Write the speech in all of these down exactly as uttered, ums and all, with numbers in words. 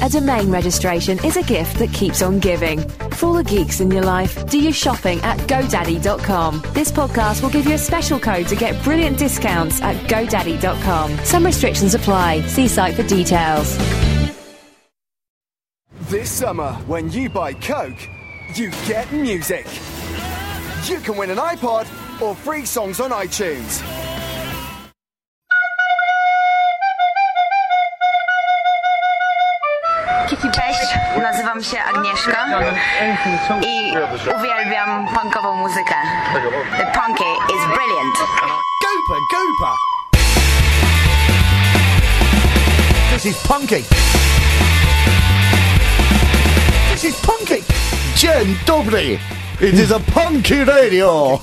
A domain registration is a gift that keeps on giving. For all the geeks in your life, do your shopping at GoDaddy dot com. This podcast will give you a special code to get brilliant discounts at GoDaddy dot com. Some restrictions apply. See site for details. This summer, when you buy Coke, you get music. You can win an iPod or free songs on iTunes. Kiki, cześć, nazywam się Agnieszka i uwielbiam punkową muzykę. The punky is brilliant. Gooper, gooper! This is punky. This is punky. Dzień dobry. It is a punky radio.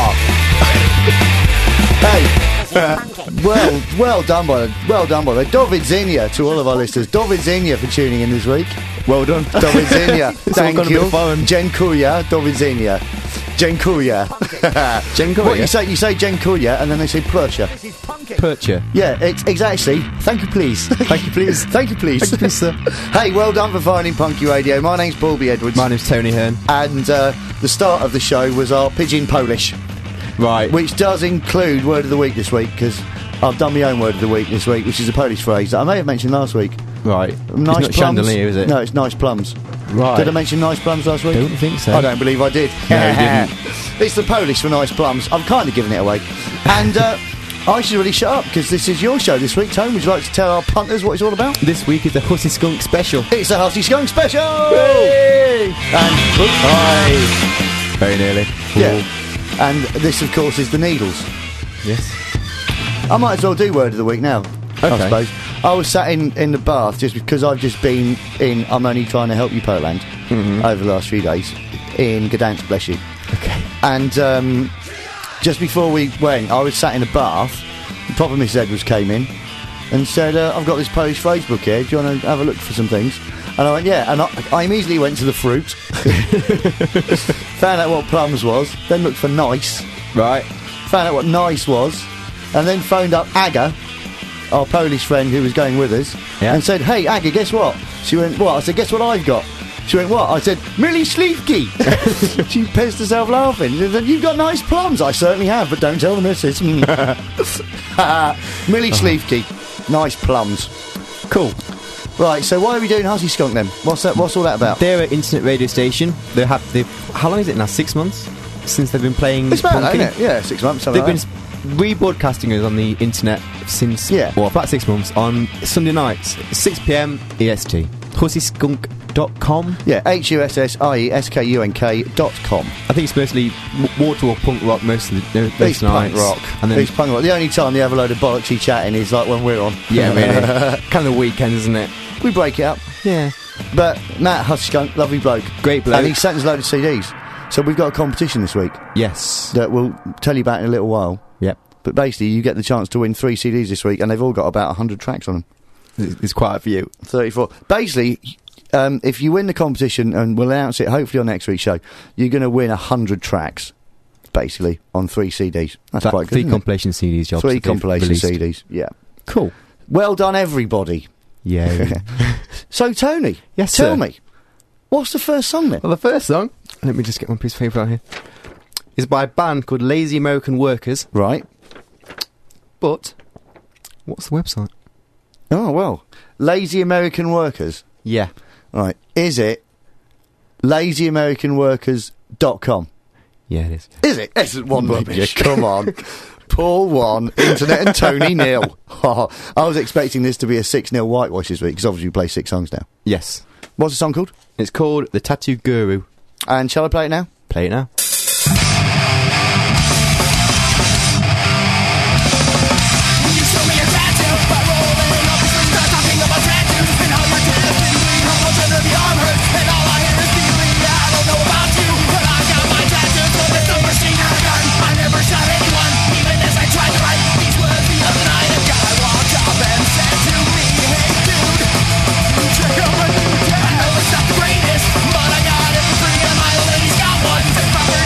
Hey. Uh, well, well done by well done by the David Zinnia to all of our listeners. David Zinnia for tuning in this week. Well done, David Zinnia. Thank you. Dziękuję, David Zinnia. Dziękuję. Dziękuję. What you say? You say dziękuję, and then they say Percha. Percha. Yeah, it's exactly. Thank you, please. Thank you, please. Thank you, please. Thank you, please, sir. Hey, well done for finding Punky Radio. My name's Paulby Edwards. My name's Tony Hearn. And uh, the start of the show was our Pigeon Polish. Right. Which does include Word of the Week this week, because I've done my own Word of the Week this week, which is a Polish phrase that I may have mentioned last week. Right. Nice it's not plums. chandelier, is it? No, it's nice plums. Right. Did I mention nice plums last week? I don't think so. I don't believe I did. No, you didn't. It's the Polish for nice plums. I'm kind of giving it away. And uh, I should really shut up, because this is your show this week. Tone, would you like to tell our punters what it's all about? This week is the Hussy Skunk Special. It's the Hussy Skunk Special! Yay! And, oops, hi. Very nearly. Yeah. And this, of course, is the Needles. Yes. I might as well do Word of the Week now, okay. I suppose. I was sat in, in the bath just because I've just been in I'm Only Trying to Help You Poland mm-hmm. over the last few days in Gdansk, bless you. Okay. And um, just before we went, I was sat in a bath. Proper Missus Edwards came in and said, uh, I've got this Polish phrase book here. Do you want to have a look for some things? And I went, yeah. And I, I immediately went to the fruit, found out what plums was, then looked for nice. Right. Found out what nice was, and then phoned up Aga, our Polish friend who was going with us, yeah. and said, hey, Aga, guess what? She went, what? I said, guess what I've got? She went, what? I said, Millie Schliefke. She pissed herself laughing. She said, you've got nice plums. I certainly have, but don't tell the missus. Millie Schliefke. Nice plums. Cool. Right, so why are we doing Hussy Skunk then? What's that? What's all that about? They're an internet radio station. They have. They've. How long is it now? Six months since they've been playing. It's about that, punky. isn't it? Yeah, six months. Something They've like been rebroadcasting us on the internet since. Yeah. Well, about six months on Sunday nights, six p m E S T. Hussy Skunk dot com. Yeah, H U S S I E S K U N K dot com. I think it's mostly water or punk rock most of the most it's nights. Punk rock. And then it's punk rock. The only time they have a load of bollocksy chatting is like when we're on. Yeah, really. Kind of the weekend, isn't it? We break it up. Yeah. But Matt Hussy Skunk, lovely bloke. Great bloke. And he sent us a load of C Ds. So we've got a competition this week. Yes. That we'll tell you about in a little while. Yep. But basically, you get the chance to win three C Ds this week, and they've all got about one hundred tracks on them. There's quite a few. thirty-four. Basically, um, if you win the competition, and we'll announce it hopefully on next week's show, you're going to win one hundred tracks, basically, on three C Ds. That's that quite good, Three isn't compilation it? C Ds jobs. Three compilation released. C Ds, yeah. Cool. Well done, everybody. Yeah. So, Tony, yes, tell sir. me, what's the first song then? Well, the first song, let me just get my piece of paper out here, is by a band called Lazy American Workers. Right. But, what's the website? Oh, well, Lazy American Workers. Yeah. Right. Is it lazy american workers dot com? Yeah, it is. Is it? Isn't one rubbish? Come on. Paul one, Internet and Tony nil. Oh, I was expecting this to be a six nil whitewash this week, because obviously we play six songs now. Yes. What's the song called? It's called The Tattoo Guru. And shall I play it now? Play it now. I know it's not the greatest, but I got it for free and my lady's got one.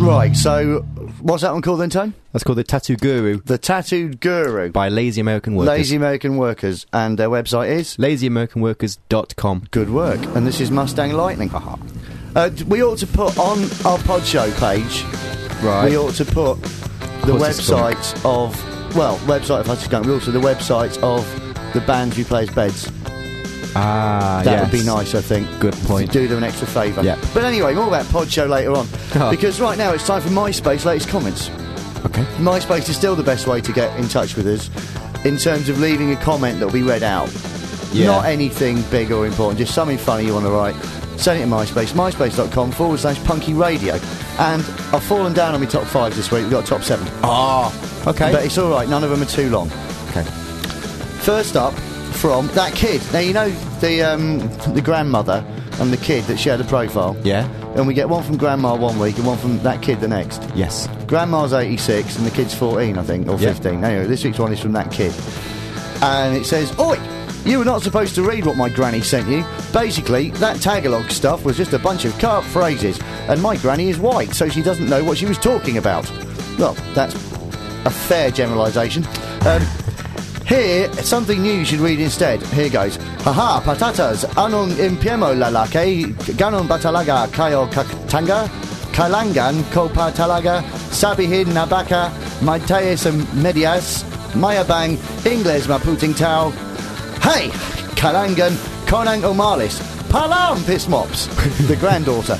Right, so what's that one called then, Tone? That's called the Tattoo Guru The Tattooed Guru. by Lazy American Workers. Lazy American Workers. And their website is? lazy american workers dot com. Good work. And this is Mustang Lightning. uh, d- we ought to put on our pod show page, Right. we ought to put the Horses websites of, well, website of Hutchins Skunk, but also the websites of the bands who play as beds. Ah, That yes. would be nice, I think. Good point. To do them an extra favour. Yeah. But anyway, more about pod show later on. Oh. Because right now it's time for MySpace latest comments. Okay. MySpace is still the best way to get in touch with us in terms of leaving a comment that will be read out. Yeah. Not anything big or important, just something funny you want to write. Send it to MySpace, myspace.com forward slash punky radio. And I've fallen down on my top five this week. We've got a top seven. Ah, okay. But it's alright, none of them are too long. Okay. First up, from that kid. Now, you know the um, the grandmother and the kid that shared a profile? Yeah. And we get one from grandma one week and one from that kid the next. Yes. Grandma's eighty-six and the kid's fourteen, I think, or Yeah. fifteen. Anyway, this week's one is from that kid. And it says, "Oi! You were not supposed to read what my granny sent you. Basically, that Tagalog stuff was just a bunch of cut-up phrases, and my granny is white, so she doesn't know what she was talking about." Well, that's a fair generalisation. Um, here, something new you should read instead. Here goes. Haha, patatas, anong impiemo lalaki, ganon ba talaga kayo kakatanga? Kailangan ko pa talaga sabihin na baka may tayo sa medias, mayabang, Ingles maputing tao. Hey, Kailangan konang umalis, palam pismops. The granddaughter.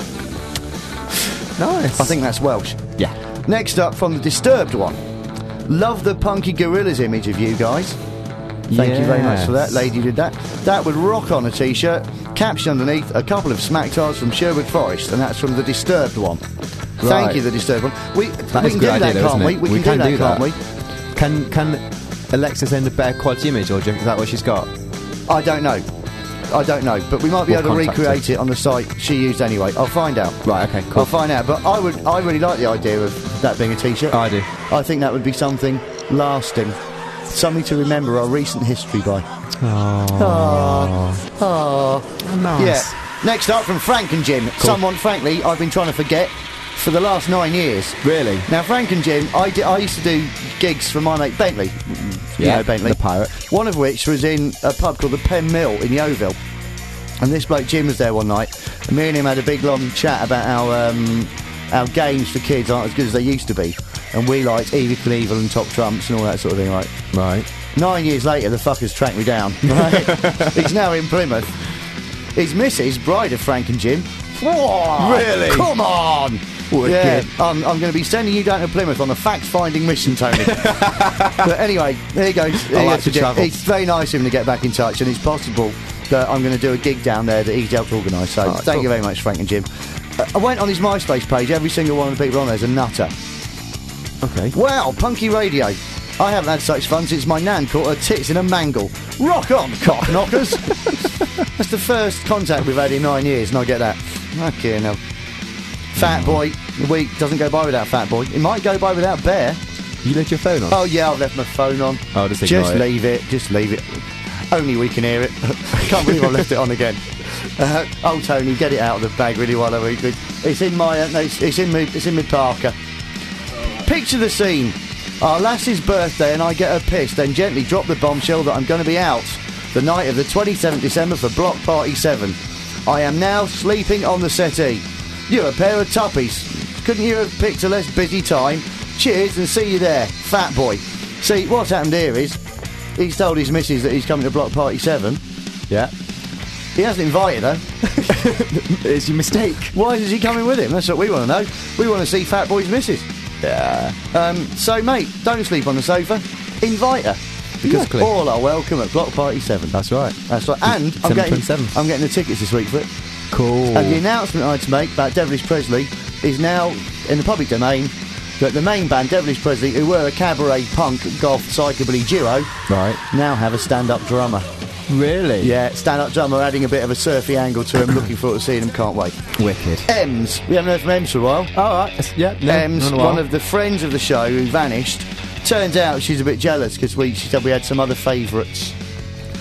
Nice. I think that's Welsh. Yeah. Next up, from the Disturbed one. Love the Punky Gorillas image of you guys. Thank you very much for that. Yes. Lady did that. That would rock on a t-shirt. Caption underneath, a couple of smack tars from Sherwood Forest, and that's from the Disturbed one. Thank Right. you, the Disturbed one. We, That we is can a do good that, idea, though, can't isn't we? it? We, We can, can do do that, that. can't we? Can can Alexa send a better quality image, or do you think is that what she's got? I don't know. I don't know, but we might be We'll able to contact recreate her. it on the site she used anyway. I'll find out. Right. Okay. Cool. I'll find out. But I would, I really like the idea of that being a t-shirt. I do. I think that would be something lasting, something to remember our recent history by. Oh, oh, nice. yeah. Next up from Frank and Jim, someone, frankly, I've been trying to forget for the last nine years. Really? Now, Frank and Jim, I, di- I used to do gigs for my mate Bentley. You Yeah, know Bentley. the pirate. One of which was in a pub called the Penn Mill in Yeovil. And this bloke Jim was there one night, and me and him had a big long chat about how um, our games for kids aren't as good as they used to be. And we liked Evil Knievel and Top Trumps and all that sort of thing, right? Right. Nine years later, the fucker's tracked me down. Right? He's now in Plymouth. His missus, bride of Frank and Jim. Whoa, Really? Come on! Wicked. Yeah, I'm, I'm going to be sending you down to Plymouth on a fact-finding mission, Tony. But anyway, there you go. There you like go, to Jim. travel. It's very nice of him to get back in touch, and it's possible that I'm going to do a gig down there that he's helped organise. So All right, thank cool. you very much, Frank and Jim. Uh, I went on his MySpace page. Every single one of the people on there is a nutter. Okay. Wow, punky radio. I haven't had such fun since my nan caught her tits in a mangle. Rock on, cock knockers. That's the first contact we've had in nine years, and I get that. Okay, no. Fat boy, the week doesn't go by without Fat boy. It might go by without Bear. You left your phone on? Oh yeah, I've left my phone on. Oh, just ignore Just it. leave it. Just leave it. Only we can hear it. Can't believe I left it on again. Uh, oh, Tony, get it out of the bag really while I read it. It's in my. Uh, no, it's, it's in me. It's in my Parker. Picture the scene. Our lass's birthday, and I get her pissed, then gently drop the bombshell that I'm going to be out the night of the twenty-seventh of December for Block Party seven. I am now sleeping on the settee. You're a pair of tuppies. Couldn't you have picked a less busy time? Cheers and see you there, Fat boy. See, what's happened here is he's told his missus that he's coming to Block Party seven. Yeah. He hasn't invited her. It's your mistake. Why is he coming with him? That's what we want to know. We want to see Fat Boy's missus. Yeah. Um, so, mate, don't sleep on the sofa. Invite her. Because Exactly. all are welcome at Block Party seven. That's right. That's right. And I'm getting, twenty-seven. I'm getting the tickets this week for it. Cool. And the announcement I had to make about Devilish Presley is now in the public domain that the main band, Devilish Presley, who were a cabaret punk goth psychobilly duo, Right. now have a stand-up drummer. Really? Yeah, stand-up drummer adding a bit of a surfy angle to him. Looking forward to seeing him. Can't wait. Wicked. Ems. We haven't heard from Ems for a while. All right. Yeah. No, Ems, not a while. one of the friends of the show who vanished. Turns out she's a bit jealous because we she said we had some other favourites.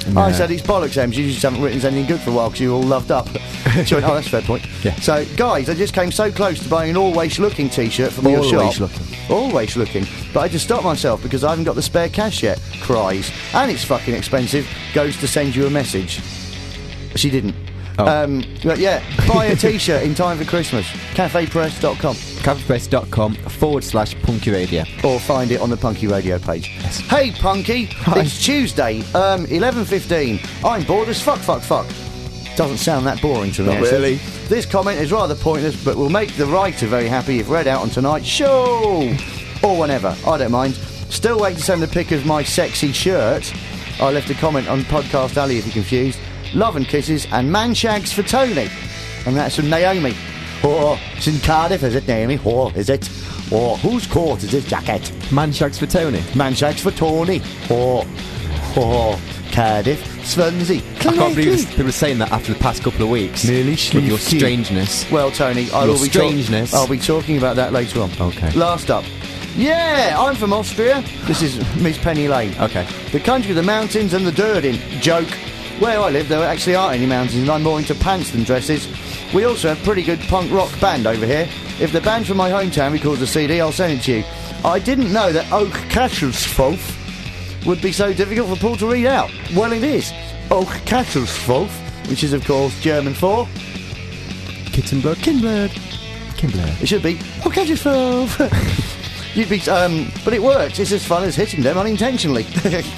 No. I said, it's bollocks, Ems, you just haven't written anything good for a while because you're all loved up. She went, oh, that's a fair point. Yeah. So, guys, I just came so close to buying an Always Looking t-shirt from your shop. Always Looking. Always Looking. But I had to stop myself because I haven't got the spare cash yet. Cries. And it's fucking expensive. Goes to send you a message. She didn't. Oh. Um, but yeah, buy a t-shirt in time for Christmas. cafe press dot com. cafepress.com forward slash Punky Radio. Or find it on the Punky Radio page. Yes. Hey, Punky. Hi. It's Tuesday, um, eleven fifteen. I'm bored as fuck, fuck, fuck. Doesn't sound that boring to me, Not actually. really. This comment is rather pointless, but will make the writer very happy if read out on tonight's show. Or whenever. I don't mind. Still wait to send a pic of my sexy shirt. I left a comment on Podcast Alley if you're confused. Love and kisses and man shags for Tony. And that's from Naomi. Oh, it's in Cardiff, is it, Naomi? Oh, is it? Oh, whose coat is this jacket? Man shags for Tony. Man shags for Tony. Oh, oh, Cardiff, Swansea. I can't believe people are saying that after the past couple of weeks. Nearly With your sleepy. strangeness. Well, Tony, I Your will be talk- strangeness. I'll be talking about that later on. Okay. Last up. Yeah, I'm from Austria. This is Miss Penny Lane. Okay. The country of the mountains and the dirt in. Joke. Where I live, there actually aren't any mountains, and I'm more into pants than dresses. We also have a pretty good punk rock band over here. If the band from my hometown records a C D, I'll send it to you. I didn't know that Oak Castelsfolf would be so difficult for Paul to read out. Well, it is. Oak Castelsfolf, which is, of course, German for... Kittenblood. Kinblood. Kinblood. It should be Oak Castelsfolf. You'd be... Um, but it works. It's as fun as hitting them unintentionally.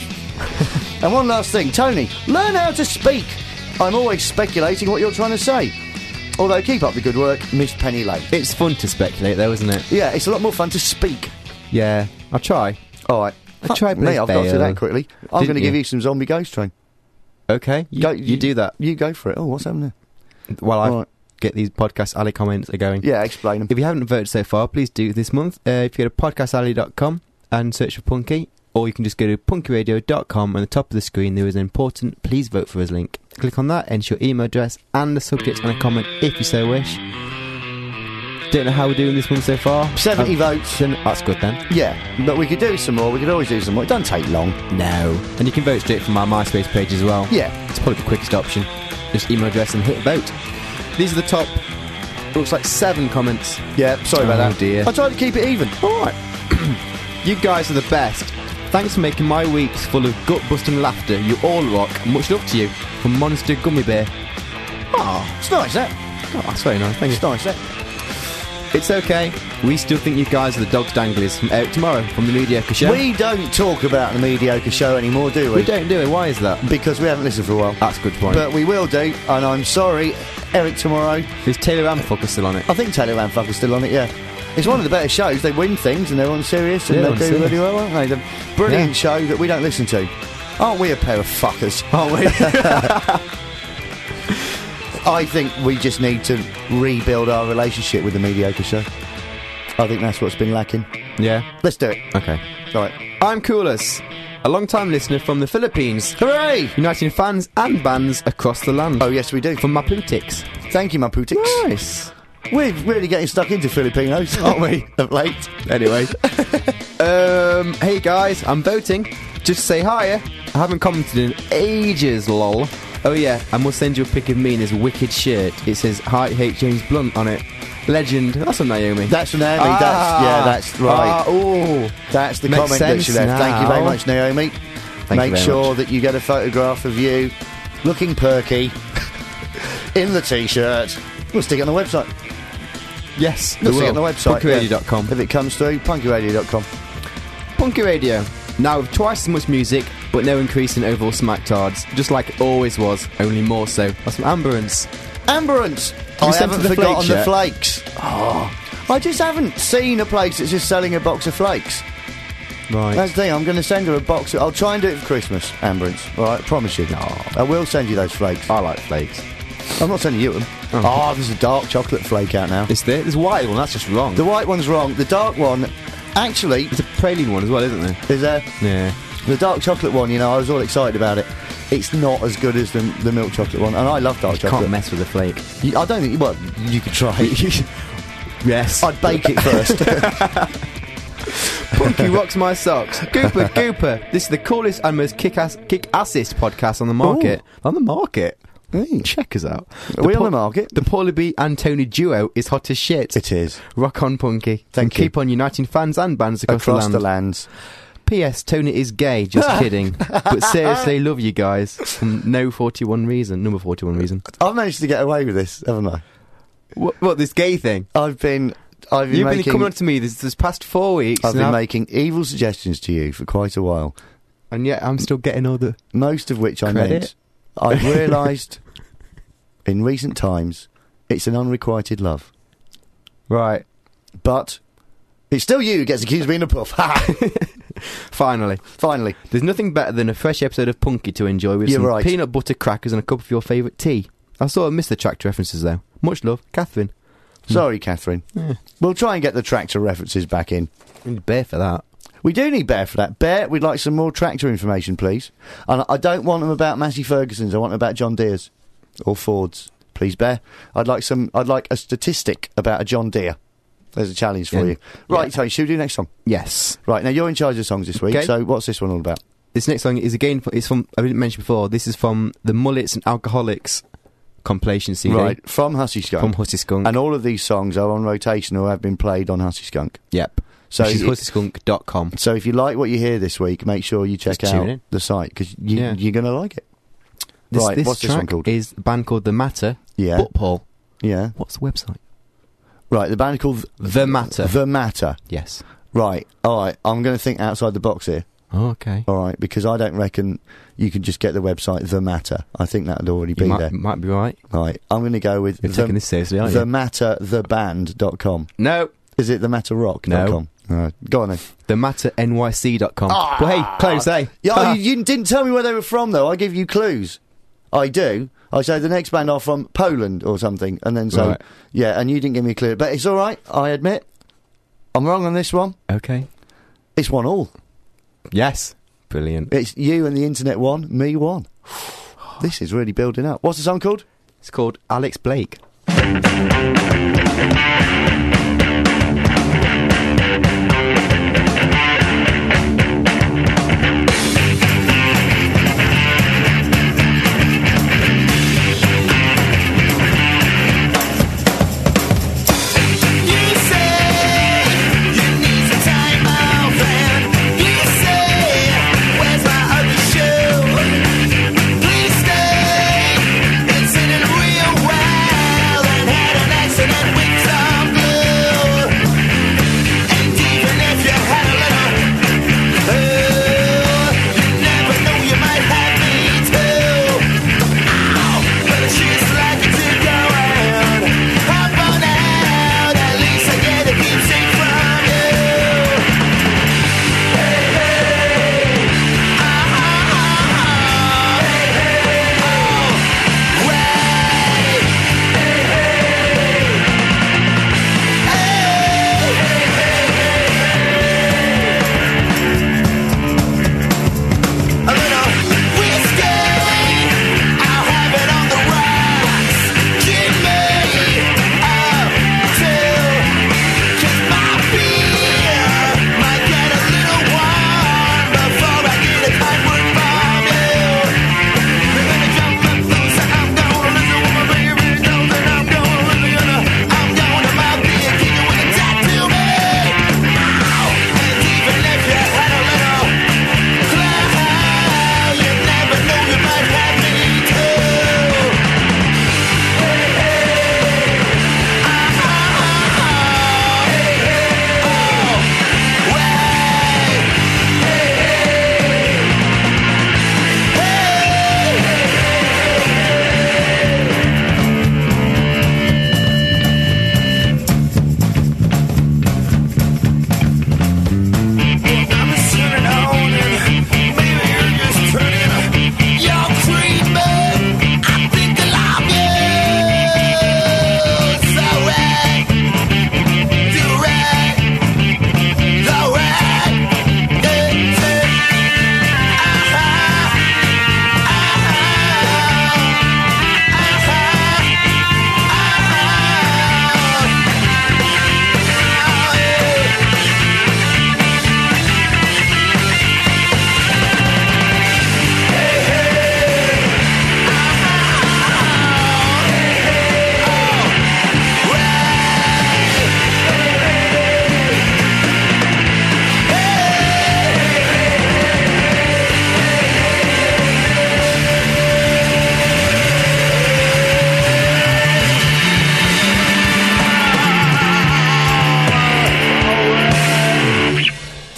And one last thing, Tony, learn how to speak. I'm always speculating what you're trying to say. Although, keep up the good work, Miss Penny Lane. It's fun to speculate though, isn't it? Yeah, it's a lot more fun to speak. Yeah. I'll try. All right. I tried me, I've got to fail. that quickly. I'm Didn't going to give you? you some Zombie Ghost Train. Okay. You, Go- you do that. You go for it. Oh, what's happening While I Right. get these Podcast Alley comments are going. there? Yeah, explain them. If you haven't voted so far, please do this month. Uh, if you go to podcast alley dot com and search for Punky, or you can just go to punky radio dot com. On the top of the screen, there is an important Please Vote For Us link. Click on that, enter your email address and the subject and a comment if you so wish. Don't know how we're doing this one so far. seventy Um, votes. then- That's good then. Yeah, but we could do some more. We could always do some more. It doesn't take long. No. And you can vote straight from our MySpace page as well. Yeah. It's probably the quickest option. Just email address and hit vote. These are the top, looks like seven comments. Yeah, sorry about Oh, that. dear. I tried to keep it even. Alright. You guys are the best. Thanks for making my weeks full of gut-busting laughter. You all rock. Much love to you. From Monster Gummy Bear. Oh, it's nice, that. Oh, that's very nice. Thank It's you. nice, that. It's okay. We still think you guys are the Dogs Danglies from Out Tomorrow from the Mediocre Show. We don't talk about the Mediocre Show anymore, do we? We don't do it. Why is that? Because we haven't listened for a while. That's a good point. But we will do, and I'm sorry, Eric Tomorrow. Is Taylor Amfucker still on it? I think Taylor Ramfucker's still on it, yeah. It's one of the better shows. They win things and they're on serious and Yeah, they on do serious. really well, aren't they? The brilliant Yeah. show that we don't listen to. Aren't we a pair of fuckers? Aren't we? I think we just need to rebuild our relationship with the Mediocre Show. I think that's what's been lacking. Yeah. Let's do it. Okay. All right. I'm Coolus, a long-time listener from the Philippines, Hooray! uniting fans and bands across the land. Oh, yes, we do. From Maputics. Thank you, my putics. Nice. We're really getting stuck into Filipinos, aren't we, of late? Anyway. um, hey guys, I'm voting. Just say hi. I haven't commented in ages, lol. Oh yeah, and we'll send you a pic of me in this wicked shirt. It says, hi, hate James Blunt on it. Legend. That's from Naomi. That's from Naomi. Ah. That's, yeah, that's right. Ah, ooh. That's the Makes comment that she sense left. Thank you very now. much, Naomi. Thank you Make very sure much. that you get a photograph of you looking perky in the t-shirt. We'll stick it on the website. Yes, We'll we stick it on will. the website. punky radio dot com. yeah. If it comes through, punky radio dot com. Punky Radio. Now with twice as much music, but no increase in overall smacktards. Just like it always was, only more so. That's from Amberance. Amberance. you I sent haven't to the forgotten flakes the yet? flakes. Oh, I just haven't seen a place that's just selling a box of flakes. Right. That's the thing. I'm going to send her a box. Of, I'll try and do it for Christmas, Amberance. All right, I promise you. I will send you those flakes. I like flakes. I'm not sending you them. Oh. Oh, there's a dark chocolate flake out now. Is there? There's a white one, that's just wrong. The white one's wrong. The dark one, actually, There's a praline one as well, isn't there? is a Yeah. the dark chocolate one. You know, I was all excited about it. It's not as good as the, the milk chocolate one, and I love dark chocolate. Can't mess with a flake. You- I don't think. Well, you could try. Yes. I'd bake it first. Punky rocks my socks. Gooper, Gooper. This is the coolest and most kick-ass, kick-assist podcast on the market. Ooh. On the market? Hey. Check us out. Are we po- on the market? The Paulie B and Tony duo is hot as shit. It is. Rock on, Punky. Thank and you. Keep on uniting fans and bands across, across the, the land. lands. P S. Tony is gay. Just kidding. But seriously, love you guys. From no forty-one reason. Number forty-one reason. I've managed to get away with this, haven't I? What, what this gay thing? I've been... I've been You've making, been coming on to me this, this past four weeks. I've been I've, making evil suggestions to you for quite a while. And yet I'm still getting all the... Most of which I credit. meant. I've realised in recent times it's an unrequited love. Right. But it's still you who gets accused of being a puff. Finally. Finally. There's nothing better than a fresh episode of Punky to enjoy with You're some right. peanut butter crackers and a cup of your favourite tea. I sort of missed the tractor references though. Much love, Catherine. Sorry, Catherine. Yeah. We'll try and get the tractor references back in. We need Bear for that. We do need Bear for that. Bear, we'd like some more tractor information, please. And I don't want them about Massey Ferguson's. I want them about John Deere's or Ford's. Please, Bear. I'd like some. I'd like a statistic about a John Deere. There's a challenge for Yeah. you. Right, Yeah. so should we do next song? Yes. Right, now you're in charge of songs this week, Okay. so what's this one all about? This next song is again, it's from, I didn't mention before, this is from the Mullets and Alcoholics compilation C D. Right, from Hussy Skunk. From Hussy Skunk. And all of these songs are on rotation or have been played on Hussy Skunk. Yep. So Which is it- hussy skunk dot com. So if you like what you hear this week, make sure you check Just tune out in. the site, because you, Yeah. you're going to like it. This, Right, this what's this track one called? is a band called The Matter. Yeah. But Paul, Yeah. what's the website? Right, the band is called... The Matter. The Matter. Yes. Right, alright, I'm going to think outside the box here. Oh, okay. Alright, because I don't reckon you can just get the website The Matter. I think that would already be You might, there. might be right. Right, I'm going to go with... You're taking this seriously, aren't you? the matter the band dot com. No. Is it the matter rock dot com? No. Alright, go on then. The Matter N Y C dot com. Ah! Well, hey, close, eh? Yeah, you, you didn't tell me where they were from, though. I give you clues. I do. I say the next band are from Poland or something, and then so... Right. Yeah, and you didn't give me a clue. But it's alright, I admit. I'm wrong on this one. Okay. It's one all. Yes. Brilliant. It's you and the internet one, me one. This is really building up. What's the song called? It's called Alex Blake. Real well and had an accident with some glue.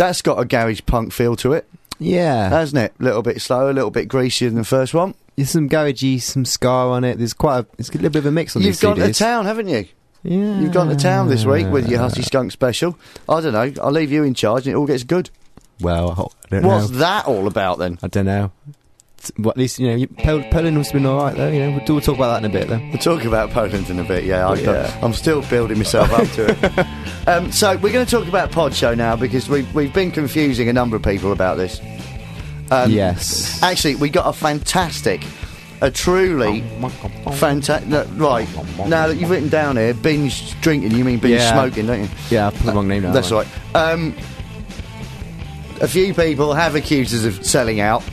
That's got a garage punk feel to it, Yeah. hasn't it? A little bit slower, a little bit greasier than the first one. There's some garagey, some ska on it. There's quite a, it's a little bit of a mix on You've these gone C Ds. to town, haven't you? Yeah. You've gone to town this week with your Husky Skunk special. I don't know. I'll leave you in charge and it all gets good. Well, I don't What's know. that all about then? I don't know. It's- Well, at least, you know, you, Pol- Poland has been alright, though. You know, we'll, we'll talk about that in a bit, though. We'll talk about Poland in a bit, yeah. I, Yeah. I'm still building myself up to it. Um, so we're going to talk about Pod Show now because we've, we've been confusing a number of people about this. Um, Yes. Actually, we got a fantastic, a truly fantastic... Right, now that you've written down here, binge drinking, you mean binge Yeah. smoking, don't you? Yeah, I put the wrong name now. That's haven't right. Um, a few people have accused us of selling out.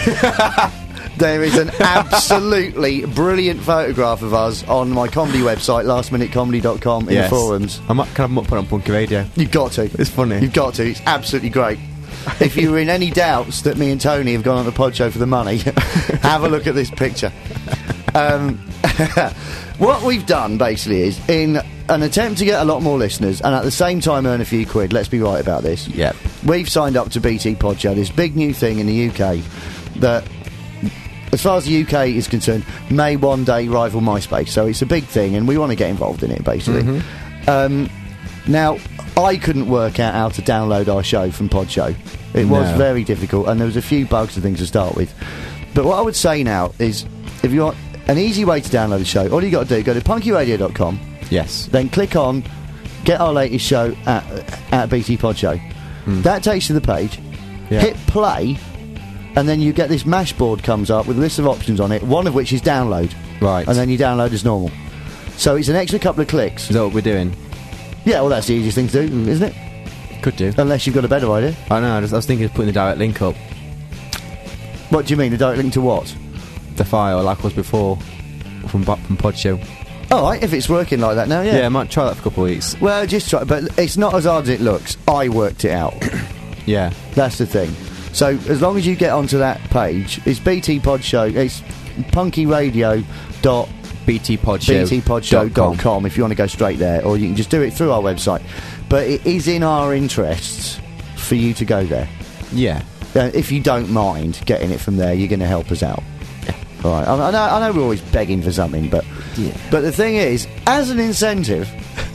There is an absolutely brilliant photograph of us on my comedy website, last minute comedy dot com, I? in Yes. the forums. I might kind of put it on Punky Radio. You've got to. It's funny. You've got to. It's absolutely great. If you were in any doubts that me and Tony have gone on the Pod Show for the money, have a look at this picture. Um, what we've done, basically, is in an attempt to get a lot more listeners and at the same time earn a few quid, let's be right about this, Yep. we've signed up to B T Pod Show, this big new thing in the U K that, as far as the U K is concerned, may one day rival MySpace. So it's a big thing and we want to get involved in it, basically. Um, now, I couldn't work out how to download our show from Pod Show. It was No. very difficult and there was a few bugs and things to start with. But what I would say now is, if you want an easy way to download the show, all you got to do, go to punky radio dot com, Yes. then click on get our latest show at, at B T Pod Show. That takes you to the page. Yeah. Hit play, and then you get this mashboard comes up with a list of options on it, one of which is download. Right. And then you download as normal. So it's an extra couple of clicks. Is that what we're doing? Yeah, well, that's the easiest thing to do, isn't it? Could do. Unless you've got a better idea. I know, I, just, I was thinking of putting the direct link up. What do you mean, a direct link to what? The file, like was before, from, Bo- from Pod Show. Alright, if it's working like that now, yeah. Yeah, I might try that for a couple of weeks. Well, just try, but it's not as hard as it looks. I worked it out. Yeah. That's the thing. So as long as you get onto that page, it's B T Pod Show. It's punky radio dot B T Pod Show. b t pod show dot com if you want to go straight there, or you can just do it through our website. But it is in our interests for you to go there. Yeah. Uh, if you don't mind getting it from there, you're going to help us out. Yeah. All right. I, I, know, I know we're always begging for something, but Yeah. but the thing is, as an incentive,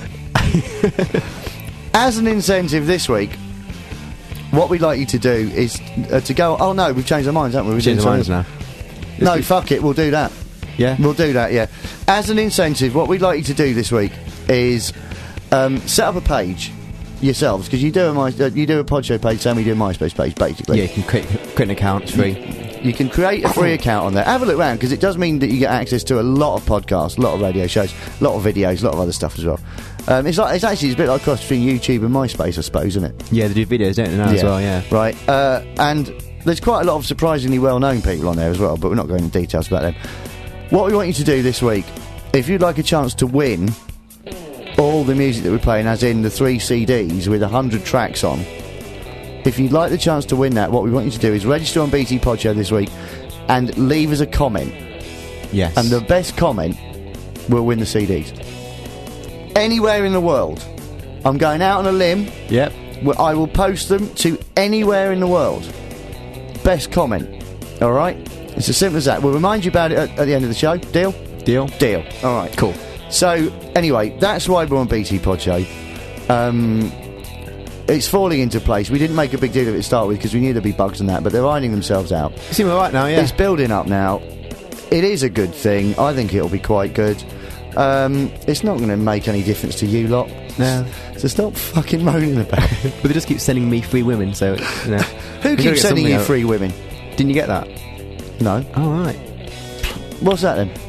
as an incentive this week, what we'd like you to do is uh, to go. Oh no, we've changed our minds, haven't we? We've Change doing the minds something- now. No, fuck it. We'll do that. Yeah. We'll do that, yeah. As an incentive, what we'd like you to do this week is um, set up a page yourselves, because you do a my, uh, you do a Pod Show page, same we do a MySpace page, basically. Yeah, you can create, create an account, it's free. You can create a free account on there. Have a look around, because it does mean that you get access to a lot of podcasts, a lot of radio shows, a lot of videos, a lot of other stuff as well. Um, it's like it's actually it's a bit like a cross between YouTube and MySpace, I suppose, isn't it? Yeah, they do videos, don't they, now as well, yeah. Right. Uh, and there's quite a lot of surprisingly well-known people on there as well, but we're not going into details about them. What we want you to do this week, if you'd like a chance to win all the music that we're playing, as in the three C Ds with one hundred tracks on, if you'd like the chance to win that, what we want you to do is register on B T Pod Show this week and leave us a comment. Yes. And the best comment will win the C Ds. Anywhere in the world. I'm going out on a limb. Yep. Where I will post them to anywhere in the world. Best comment. Alright? It's as simple as that. We'll remind you about it at, at the end of the show. Deal? Deal? Deal. Alright. Cool. So, anyway, that's why we're on B T Pod Show. Um, it's falling into place. We didn't make a big deal of it to start with because we knew there'd be bugs and that, but they're ironing themselves out. You seem alright now, yeah. It's building up now. It is a good thing. I think it'll be quite good. Um, it's not going to make any difference to you lot. No. So stop fucking moaning about it. But they just keep sending me free women, so, you know. Who We've gotta keeps get sending something you out. free women? Didn't you get that? No. Oh, right. What's that then?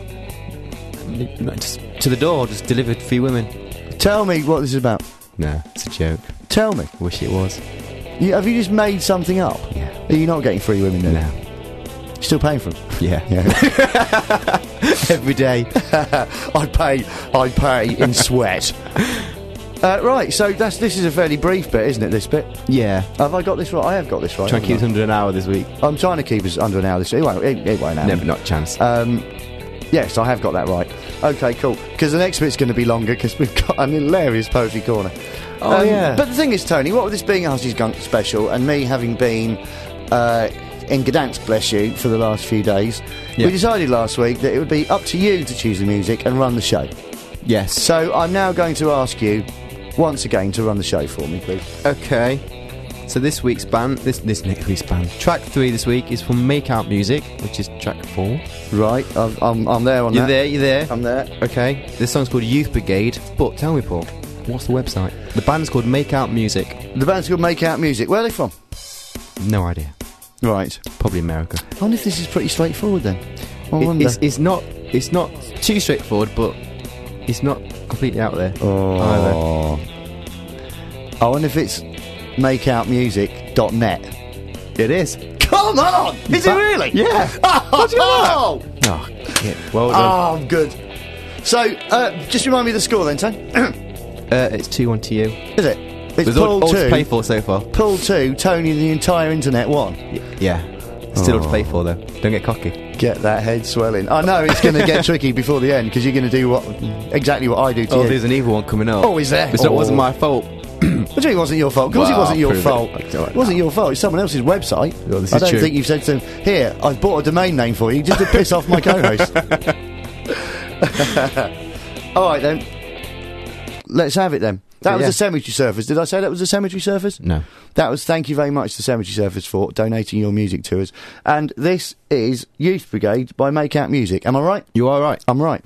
Just to the door, just delivered free women. Tell me what this is about. No, it's a joke. Tell me. Wish it was. You, have you just made something up? Yeah. Are you not getting free women then? No. You're still paying for them? Yeah. Yeah. Every day. I pay. I pay in sweat. Uh, right, so that's this is a fairly brief bit, isn't it? This bit. Yeah. Have I got this right? I have got this right. Try and keep us haven't under an hour this week. I? I'm trying to keep us under an hour this. It won't. It, it won't happen. Never, not a chance. Um, yes, I have got that right. Okay, cool. Because the next bit's going to be longer because we've got an hilarious poetry corner. Um, yeah. But the thing is, Tony, what with this being a Hussey's Gunk special and me having been uh, in Gdansk, bless you, for the last few days, Yeah. we decided last week that it would be up to you to choose the music and run the show. Yes. So I'm now going to ask you once again to run the show for me, please. Okay. So this week's band, this this next week's band, track three this week is from Make Out Music, which is track four. Right, I'm, I'm, I'm there on You're that. there, you're there. I'm there. Okay. This song's called Youth Brigade, but tell me, Paul, what's the website? The band's called Make Out Music. The band's called Make Out Music. Where are they from? No idea. Right. Probably America. I wonder if this is pretty straightforward then. I It- wonder. it's, it's not it's not too straightforward, but it's not completely out there. Oh. I wonder if it's make out music dot net. It is. Come on! Is it really? Yeah. Oh, Oh, yeah. Well done. oh, good. So, uh, just remind me of the score then, Tony. Uh, it's two one to you. Is it? It's There's all, pool all to play two. for so far. Pool two, Tony and the entire internet won. Yeah. Still all to Oh. play for though. Don't get cocky. Get that head swelling. I know it's going to get tricky before the end because you're going to do what exactly what I do to Oh, you. there's an evil one coming up. Oh, is there? It's not, Oh. wasn't my fault. What do you mean it wasn't your fault? Of course it Well, wasn't your prove it. fault. It's all right. It wasn't your fault. It's someone else's website. Well, this I is don't true. think you've said to them, here, I've bought a domain name for you just to piss off my co-host. All right, then. Let's have it, then. That So, was yeah. the Cemetery Surfers. Did I say that was the Cemetery Surfers? No. That was, thank you very much to Cemetery Surfers for donating your music to us. And this is Youth Brigade by Make Out Music. Am I right? You are right. I'm right.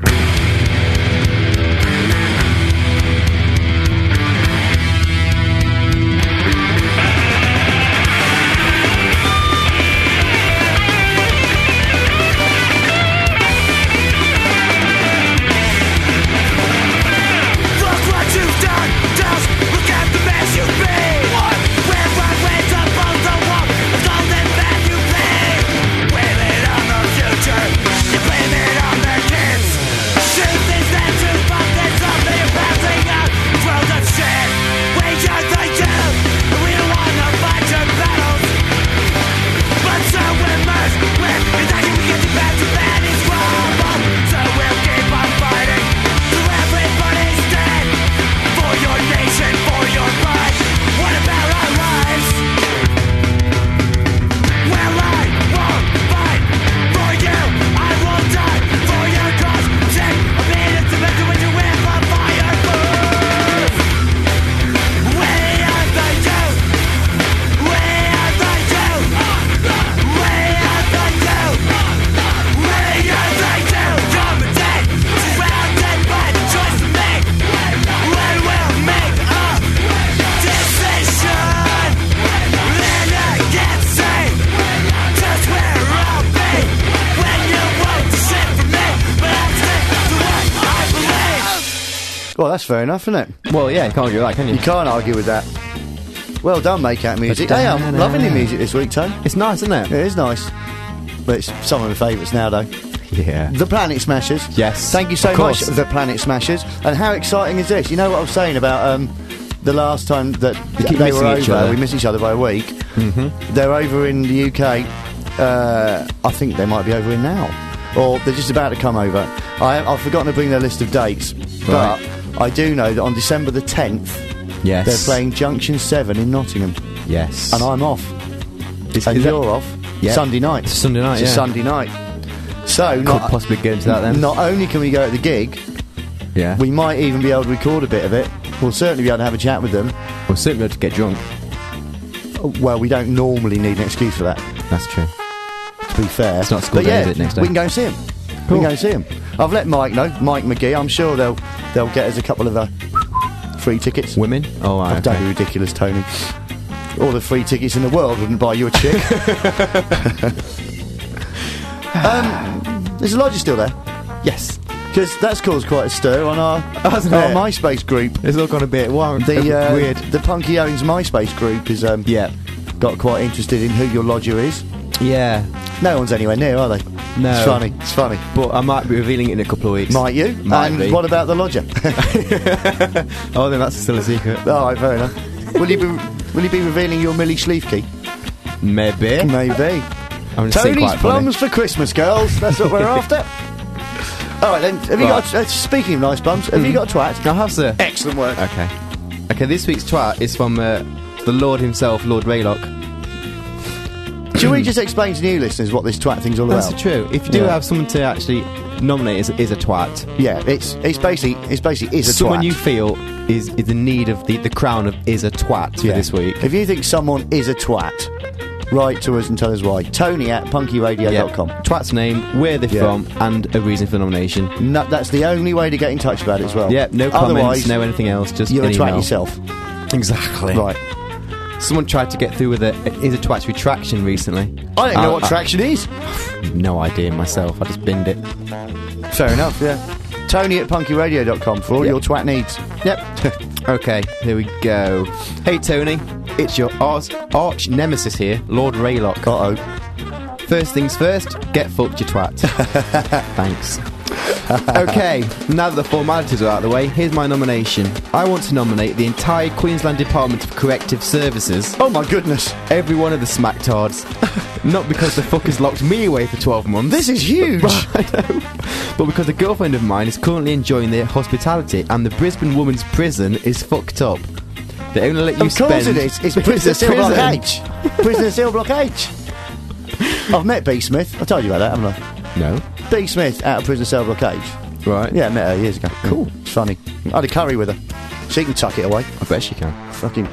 Look what you've done, just look at the mess you've made. Where one waves up on the wall, it's all that bad you play. Blame it on the future, you blame it on the kids. Truth is that truth, but there's something you're passing out. World of shit, we just like you. We don't wanna fight your battles, but so we must. We're not gonna get you back to bad, it's wrong. So we'll keep on fighting till everybody's dead. For your nation, for your pride. What about our lives? Well, I won't fight for you. I will die for your cause. Sick of being instrumental when you with a fire burns. We are the youth. We are the youth. We are the youth. We are the youth. Come and take, surrounded by the choice to make. We will make a decision. Then I get saved. Just where I'll be when you won't sit for me, but I'll stick to what I believe. Well, that's fair enough, isn't it? Well, yeah, you can't argue with that, can you? You can't argue with that. Well done, Make Out Music. Hey, I'm loving your music this week, Tone. It's nice, isn't it? It is nice. But it's some of my favourites now, though. Yeah. The Planet Smashers. Yes, Thank you so of much, course. The Planet Smashers. And how exciting is this? You know what I was saying about um, the last time that We keep they were missing each over? other. We missed each other by a week. Mm-hmm. They're over in the U K. Uh, I think they might be over in now. Or they're just about to come over. I, I've forgotten to bring their list of dates. But I do know that on December the tenth, Yes. they're playing Junction seven in Nottingham. Yes. And I'm off. Is- and is that- you're off. Yeah. Sunday night. It's a Sunday night, It's a yeah. Sunday night. So, Could not, possibly get into that then. not only can we go at the gig, Yeah. we might even be able to record a bit of it. We'll certainly be able to have a chat with them. We'll certainly be able to get drunk. Well, we don't normally need an excuse for that, That's true. to be fair. It's not school but day, yeah, is it, next day? we can go and see him. We Cool. can go and see him. I've let Mike know, Mike McGee. I'm sure they'll they'll get us a couple of uh, free tickets. Women? Oh, right, Don't okay. be ridiculous, Tony. All the free tickets in the world wouldn't buy you a chick. um, is the lodger still there? Yes. Because that's caused quite a stir on our, Hasn't our it? MySpace group. It's all gone a bit wild. The uh, weird. the Punky Owens MySpace group is um, Yeah. got quite interested in who your lodger is. Yeah. No one's anywhere near, are they? No. It's funny. It's funny. But I might be revealing it in a couple of weeks. Might you? Might and be. what about the lodger? Oh, then that's still a secret. All right, fair enough. Will you be Will you be revealing your Millie Schliefke? Maybe. Maybe. I'm just saying Tony's quite funny. plums for Christmas, girls. That's what we're after. All right then. Have you Right. got? Uh, speaking of nice plums, have you got a twat? I have, sir. Excellent work. Okay. Okay, this week's twat is from uh, the Lord himself, Lord Raylock. Should we just explain to new listeners what this twat thing's all That's about? true. If you do Yeah. have someone to actually nominate as is a twat, Yeah, it's it's basically it's basically is a someone twat. you feel is is in need of the, the crown of is a twat for Yeah. this week. If you think someone is a twat, write to us and tell us why. Tony at punky radio dot com. Twat's name, where they're Yeah. from, and a reason for the nomination. No, that's the only way to get in touch about it as well. Yeah, no comments, Otherwise, no anything else, just you're an a twat email. yourself. Exactly. Right. Someone tried to get through with a is a twat's retraction recently. I don't know Uh, what uh, traction is. No idea myself. I just binned it. Fair enough, yeah. Tony at punky radio dot com for all Yep. your twat needs. Yep. Okay, here we go. Hey Tony, it's your arch, arch nemesis here, Lord Raylock. Uh-oh. First things first, get fucked, you twat. Thanks. Okay, now that the formalities are out of the way, here's my nomination. I want to nominate the entire Queensland Department of Corrective Services, Oh my goodness. every one of the smacktards. Not because the fuckers locked me away for twelve months. This is huge. I know. But because a girlfriend of mine is currently enjoying their hospitality and the Brisbane Women's Prison is fucked up. They only let you Of spend... course it is. It's Prisoner Cell Block H. Prisoner Cell Block H. I've met B. Smith. I told you about that, haven't I? No. B. Smith out of Prisoner Cell Block H. Right. Yeah, I met her years ago. Cool. It's funny. I had a curry with her. She can tuck it away. I bet she can. Fucking.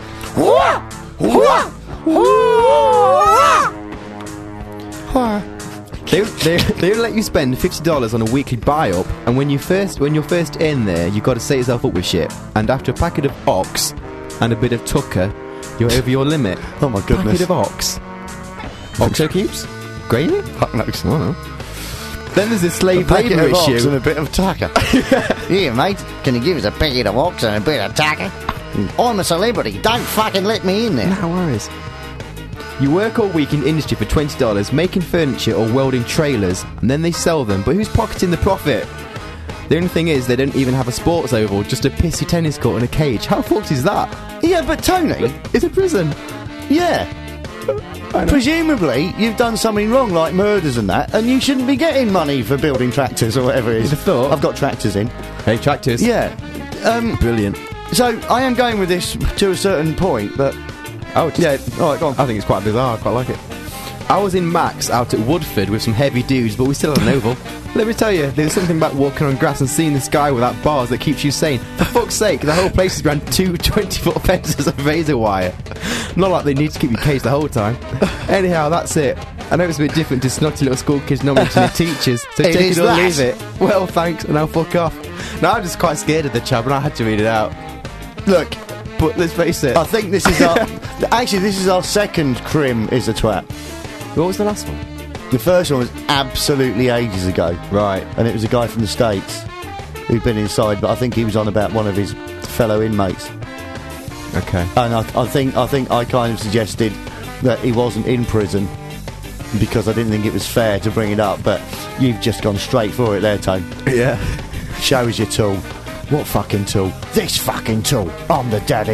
They, they, they let you spend fifty dollars on a weekly buy-up, and when you first when you're first in there, you've got to set yourself up with shit. And after a packet of Ox and a bit of Tucker, you're over your limit. Oh my goodness. Packet of Ox. Oxo cubes? Gravy? Fuck knows. I don't know. Then there's this slave Packet labour of ox issue. and a bit of tucker. Here, mate. Can you give us a packet of ox and a bit of tucker? I'm a celebrity. Don't fucking let me in there. No worries. You work all week in industry for twenty dollars, making furniture or welding trailers, and then they sell them, but who's pocketing the profit? The only thing is, they don't even have a sports oval, just a pissy tennis court and a cage. How fucked is that? Yeah, but Tony. It's a prison. Yeah. I know. Presumably, you've done something wrong, like murders and that, and you shouldn't be getting money for building tractors or whatever it is. You'd have thought. I've got tractors in. Hey, tractors. Yeah. Um, Brilliant. so, I am going with this to a certain point, but... Oh, just, Yeah, alright, go on. I think it's quite bizarre. I quite like it. I was in Max out at Woodford with some heavy dudes, but we still had an oval. Let me tell you, there's something about walking on grass and seeing the sky without bars that keeps you sane. For fuck's sake, the whole place is around two twenty-foot fences of razor wire. Not like they need to keep you caged the whole time. Anyhow, that's it. I know it's a bit different to snotty little school kids nominating their teachers, so It take is it or that. leave it. Well, thanks, and I'll fuck off. Now, I'm just quite scared of the chap, and I had to read it out. Look, But let's face it. I think this is our... actually, this is our second crim is a twat. What was the last one? The first one was absolutely ages ago. Right. And it was a guy from the States who'd been inside, but I think he was on about one of his fellow inmates. Okay. And I, I think I think I kind of suggested that he wasn't in prison because I didn't think it was fair to bring it up, but you've just gone straight for it there, Tone. Yeah. Show us your tool. What fucking tool? This fucking tool. I'm the daddy.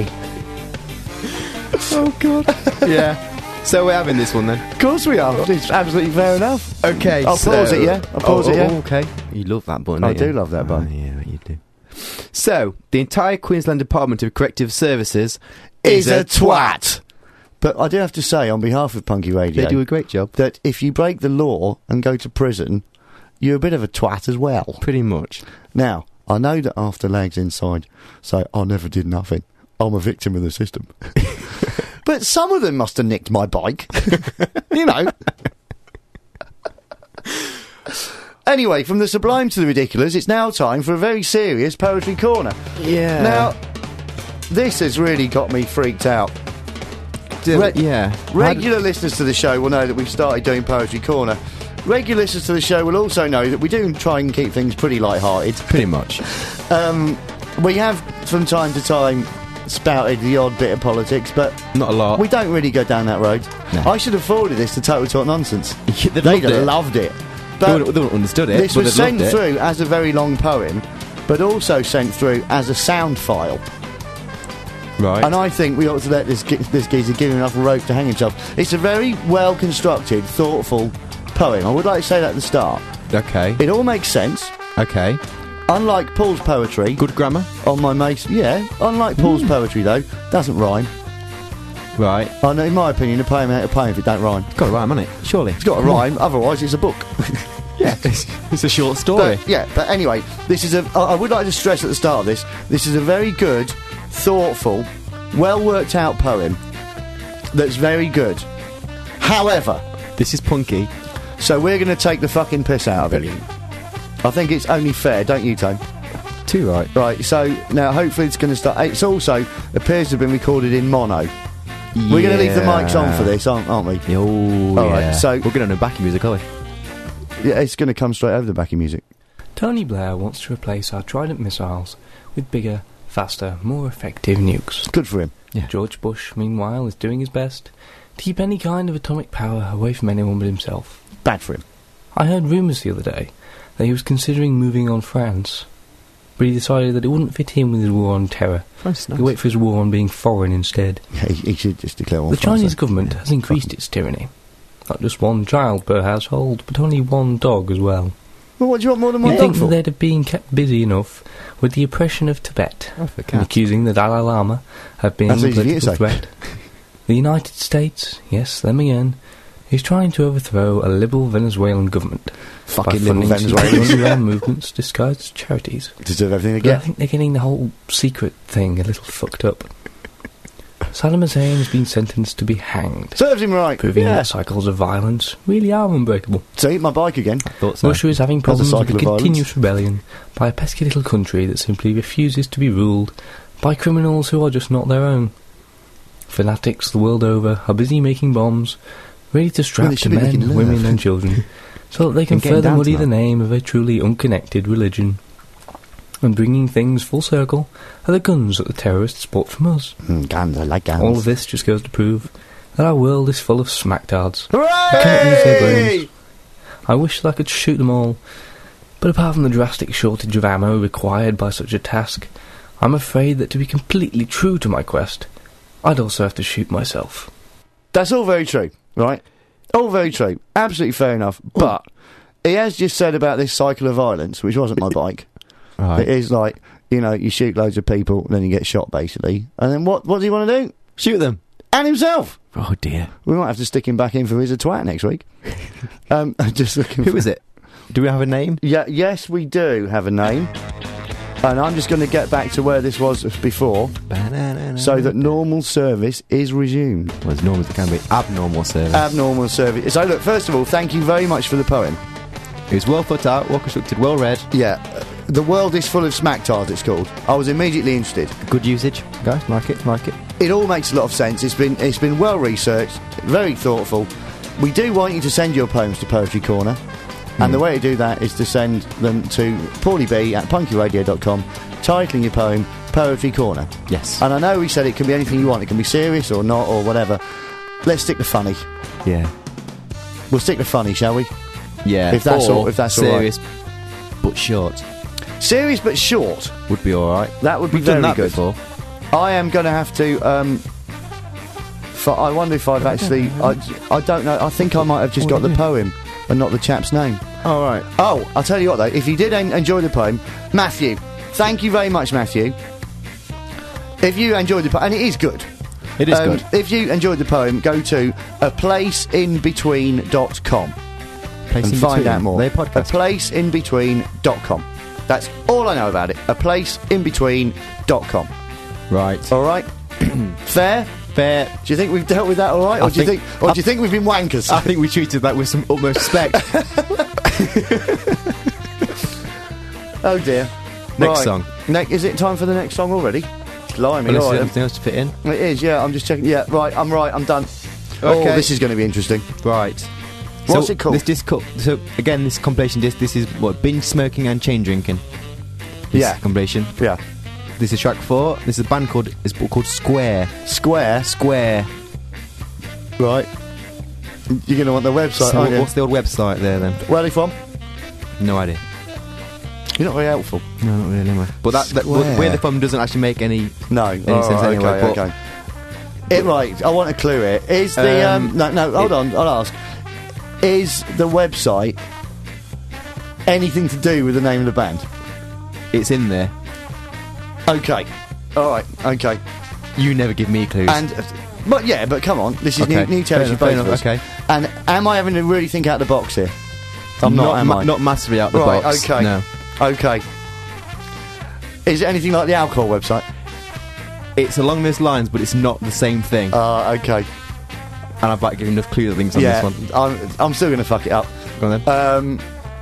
Oh, God. Yeah. So we're having this one then. Of course we are. It's absolutely fair enough. Okay, I'll so- pause it, yeah? I'll pause oh, it, yeah? oh, okay. You love that button, I don't you? do love that button. Oh, yeah, you do. So, the entire Queensland Department of Corrective Services Is a twat. But I do have to say, on behalf of Punky Radio, They do a great job. that if you break the law and go to prison, you're a bit of a twat as well. Pretty much. Now, I know that after legs inside say, I never did nothing. I'm a victim of the system. But some of them must have nicked my bike. You know. Anyway, from the sublime to the ridiculous, it's now time for a very serious Poetry Corner. Yeah. Now, this has really got me freaked out. Do- Re- yeah. Regular listeners to the show will know that we've started doing Poetry Corner. Regular listeners to the show will also know that we do try and keep things pretty light-hearted. Pretty much. Um, we have, from time to time, spouted the odd bit of politics, but Not a lot. we don't really go down that road. No. I should have forwarded this to Total Talk Nonsense. Yeah, they'd They'd loved have it. loved it. They But wouldn't, they wouldn't understood it. this but was they'd sent loved it. through as a very long poem, but also sent through as a sound file. Right. And I think we ought to let this ge- this geezer give him enough rope to hang himself. It's a very well constructed, thoughtful poem. I would like to say that at the start. Okay. It all makes sense. Okay. unlike Paul's poetry, Good grammar. on my mace, yeah, unlike Paul's poetry though, doesn't rhyme. Right. I know, in my opinion, a poem ain't a poem if it don't rhyme. It's got a rhyme, hasn't it? Surely. It's got a rhyme, otherwise it's a book. Yeah. it's, it's a short story. But, yeah, but anyway, this is a. I I would like to stress at the start of this, this is a very good, thoughtful, well worked out poem that's very good. However, This is punky. so we're going to take the fucking piss out of it. I think it's only fair, don't you, Tone? Too right. Right, so now hopefully it's going to start. It's also appears to have been recorded in mono. We're going to leave the mics on for this, aren't, aren't we? Oh, All right, yeah. so- we're going to know backing music, are we? Yeah, it's going to come straight over the backing music. Tony Blair wants to replace our Trident missiles with bigger, faster, more effective nukes. Good for him. George Bush, meanwhile, is doing his best to keep any kind of atomic power away from anyone but himself. Bad for him. I heard rumours the other day that he was considering moving on France, but he decided that it wouldn't fit in with his war on terror. France is nice. He'd wait for his war on being foreign instead. Yeah, he, he should just declare war. The France, Chinese though. government has increased its tyranny. Not just one child per household, but only one dog as well. Well, what do you want more than one You'd dog think for? that they'd have been kept busy enough with the oppression of Tibet, Oh, for and cats. accusing the Dalai Lama of being That's a easy for you to political say. threat. The United States, yes, them again, is trying to overthrow a liberal Venezuelan government Fucking by little funding secret Venezuelans. underground movements disguised as charities. Deserve everything they But I get. think they're getting the whole secret thing a little fucked up. Saddam Hussein has been sentenced to be hanged, Serves him right. proving yeah. that cycles of violence really are unbreakable. See, my bike again. Thought so. Russia is having As a problems with cycle the of violence. continuous rebellion by a pesky little country that simply refuses to be ruled by criminals who are just not their own. Fanatics the world over are busy making bombs, ready to Well, strap they to should be men, making love. women and children, so that they can And getting further down muddy to the that. name of a truly unconnected religion. And bringing things full circle are the guns that the terrorists bought from us. Mm, guns, I like guns. All of this just goes to prove that our world is full of smacktards. cannot use their Hooray! brains. I wish that I could shoot them all, but apart from the drastic shortage of ammo required by such a task, I'm afraid that to be completely true to my quest, I'd also have to shoot myself. That's all very true, right? All very true. Absolutely fair enough. But he has just said about this cycle of violence, which wasn't my bike. It Right. is like, you know, you shoot loads of people, and then you get shot, basically. And then what, what does he want to do? Shoot them. And himself! Oh, dear. We might have to stick him back in for He's a Twat next week. um, just looking Who for- is it? Do we have a name? Yeah, yes, we do have a name. And I'm just going to get back to where this was before, so that normal service is resumed. Well, as normal as it can be. Abnormal service. Abnormal service. So, look, first of all, thank you very much for the poem. It was well put out, well constructed, well read. Yeah, uh, The World is Full of Smacktards, it's called. I was immediately interested. Good usage. Guys, like it, like it. It all makes a lot of sense. It's been it's been well researched, very thoughtful. We do want you to send your poems to Poetry Corner, and the way to do that is to send them to paulie b at punky radio dot com, titling your poem Poetry Corner. Yes. And I know we said it can be anything you want. It can be serious or not or whatever. Let's stick to funny. Yeah. We'll stick to funny, shall we? Yeah. If that's or all- if that's all right. serious, but short, Serious but short. would be alright. That would be We've very done that good. before. I am going to have to. Um, f- I wonder if I've actually. I, I don't know. I think I might have just got the poem and not the chap's name. All right. Oh, I'll tell you what though. If you did en- enjoy the poem, Matthew, thank you very much, Matthew. If you enjoyed the poem, and it is good. It is um, good. If you enjoyed the poem, go to a place in between dot com Place and in find between. out more. Their a podcast. place in between dot com. That's all I know about it. a place in between dot com. Right. All right. Fair. Fair. Do you think we've dealt with that all right, or I do you think- think, or I- do you think we've been wankers? I think we treated that with some utmost respect. oh dear. Next Right. song. Ne- is it time for the next song already? Blimey, Unless all there's right, anything else to fit in. then. It is. Yeah, I'm just checking. Yeah, right. I'm right. I'm done. Oh, Okay. this is going to be interesting. Right. What's so it called? This disc co- so again, this compilation disc. This is what binge smoking and chain drinking. This Yeah. compilation. Yeah. This is track four. This is a band called it's called Square. Square. Square. Right. You're going to want the website, So aren't you? what's the old website there then? Where are they from? No idea. You're not very helpful. No, not really. Am I? But that, that Square. where they're from doesn't actually make any. No. Any All sense right, anyway, okay, but- okay. It right. I want a clue here. Is the um, Um, no no hold it- on. I'll ask. Is the website anything to do with the name of the band? It's in there. Okay. All right. Okay. You never give me clues. And, uh, but yeah, but come on, this is Okay. new, new territory Fair for enough, both of fair us. enough, And am I having to really think out the box here? I'm not, am ma- I? Not massively out the Right, box. okay. No. Okay. Is it anything like the alcohol website? It's along those lines, but it's not the same thing. Uh, okay. and I've like given enough clue things on yeah, this one. I'm, I'm still going to fuck it up. Go on then. Um,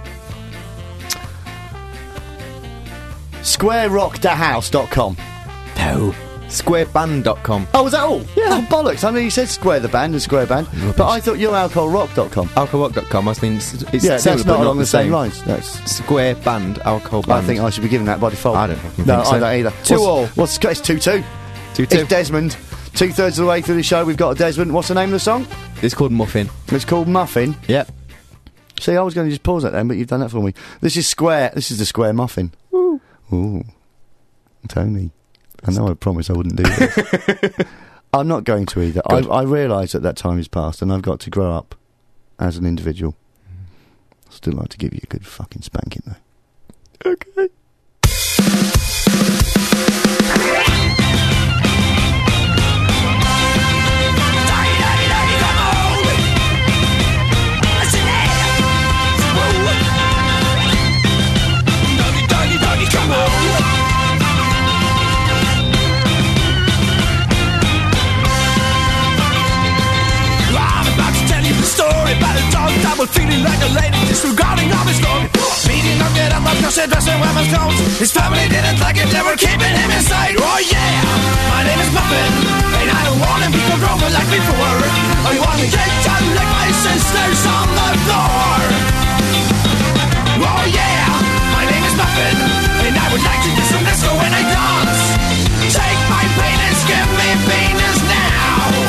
square rock da house dot com. No. square band dot com. Oh, was that all? Yeah. Oh, bollocks. I know you said Square the Band and Square Band, Rubbish. but I thought you're alcohol rock dot com. alcohol rock dot com. I think it's, it's Yeah, similar, that's but not along the the same lines. That's. Square band, alcohol band. I think I should be given that by default. I don't fucking no, think so. I don't either. Two what's, all. What's it's two two? Two two. It's Desmond. Two thirds of the way through the show, we've got a Desmond. What's the name of the song? It's called Muffin. It's called Muffin. Yep. See, I was going to just pause that then, but you've done that for me. This is Square. This is the Square Muffin. Ooh. Ooh. Tony. I know I promised I wouldn't do this. I'm not going to either. I, I realise that that time is past and I've got to grow up as an individual. I'd still like to give you a good fucking spanking though. Okay. Story about a dog that was feeling like a lady, disregarding all his glory. Beating up, get up, cause they're dressing women's clothes. His family didn't like it, they were keeping him inside. Oh yeah, my name is Muffin, and I don't wanna be a rover like before. I wanna get down like my sisters on the floor. Oh yeah, my name is Muffin, and I would like to do some disco when I dance. Take my penis, give me penis now.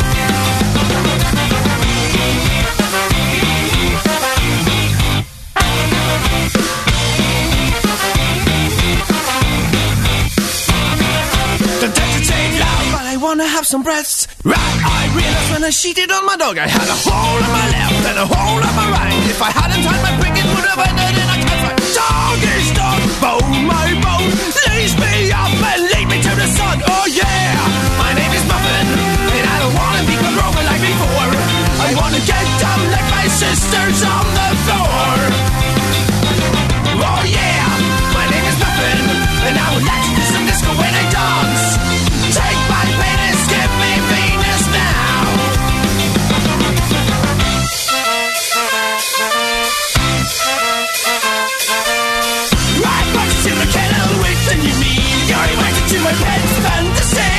The doctor ain't loud, but I wanna have some breasts. Right, I realized when I cheated on my dog, I had a hole in my left and a hole on my right. If I hadn't tied my prick, it would have ended in a catfight. Dog is dog, bone my bone, lays me up and lead me to the sun. Oh yeah, my name is Muffin, and I don't wanna be a rover like before. I wanna get down like my sisters on the floor. Oh yeah, my name is Muffin, and I would like to do some disco when I dance. Take my penis, give me Venus now. Right, but you the kettle with the new me. You're invited to my pet's fantasy.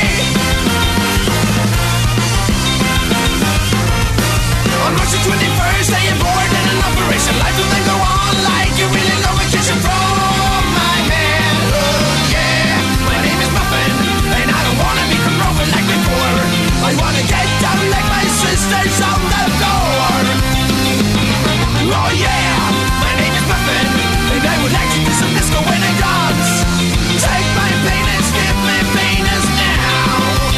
On March the twenty-first, I am bored in an operation. Life will then go on like you really know vacation from my head. Oh yeah, my name is Muffin, and I don't wanna be controlled like before. I wanna get down like my sisters on the floor. Oh yeah, my name is Muffin, and I would like to do some disco when I dance. Take my penis, give me penis now.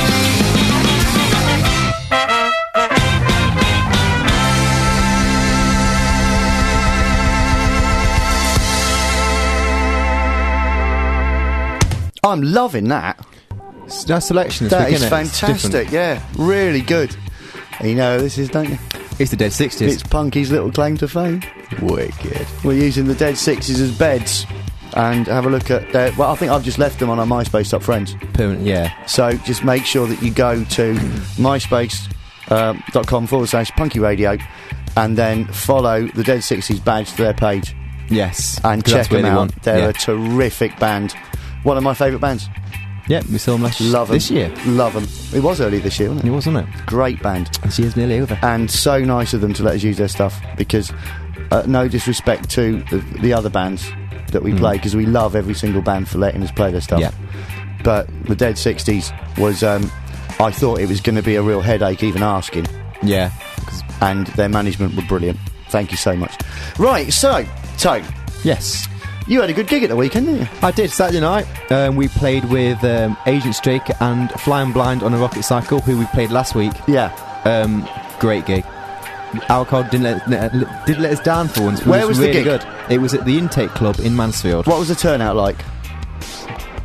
I'm loving that. It's a nice selection this That week, is isn't it? It's fantastic, yeah. Really good. You know, this is, don't you? different. It's the Dead sixties. It's Punky's little claim to fame. wicked. We're using the Dead Sixties as beds. And have a look at their, well, I think I've just left them on our MySpace Top Friends. Permanent, yeah. So just make sure that you go to myspace um, dot com forward slash punky radio and then follow the Dead Sixties badge to their page Yes. and 'cause check that's where them they out. want- They're yeah. a terrific band. One of my favourite bands. Yeah, we saw them last Love them. this year. Love them. It was early this year, wasn't It it? was, wasn't it? Great band. This year's nearly over. And so nice of them to let us use their stuff because uh, no disrespect to the, the other bands that we Mm. play because we love every single band for letting us play their stuff. Yeah. But the Dead Sixties was, um, I thought it was going to be a real headache even asking, Yeah. and their management were brilliant. Thank you so much. Right, so, Tone, Yes. you had a good gig at the weekend, didn't you? I did. Saturday night, um, we played with um, Agent Strake and Flying Blind on a Rocket Cycle, who we played last week. Yeah. Um, great gig. Alcohol didn't let, let, didn't let us down for once. It Where was the really gig? Good. It was at the Intake Club in Mansfield. What was the turnout like?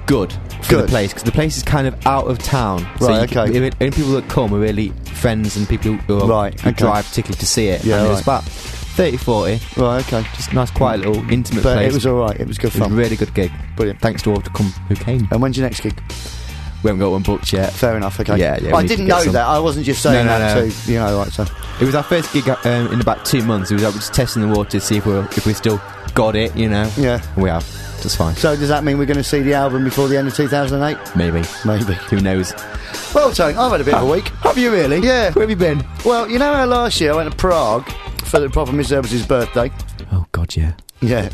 good for Good. the place, because the place is kind of out of town. So Right, you can- okay. if- and people that come are really friends and people who, are, Right, who okay. drive particularly to see it. Yeah, and it was right. about thirty, forty. Right, okay. Just nice, quiet little intimate But place. it was alright, it was good It was a fun. really good gig. Brilliant. Thanks to all to come who came. And when's your next gig? We haven't got one booked yet. Fair enough, okay. Yeah, yeah, we I need to didn't get know some. that, I wasn't just saying No, no, that no. to, you know, like, so. It was our first gig um, in about two months. It was like, we're just testing the water to see if we are if we still got it, you know. Yeah. We have. That's fine. So does that mean we're going to see the album before the end of two thousand eight? Maybe. Maybe. Who knows? Well, Tony, I've had a bit of a week. Have you really? Yeah. Where have you been? Well, you know how last year I went to Prague for the proper Miss Edwards' birthday? Oh, God, yeah. Yeah.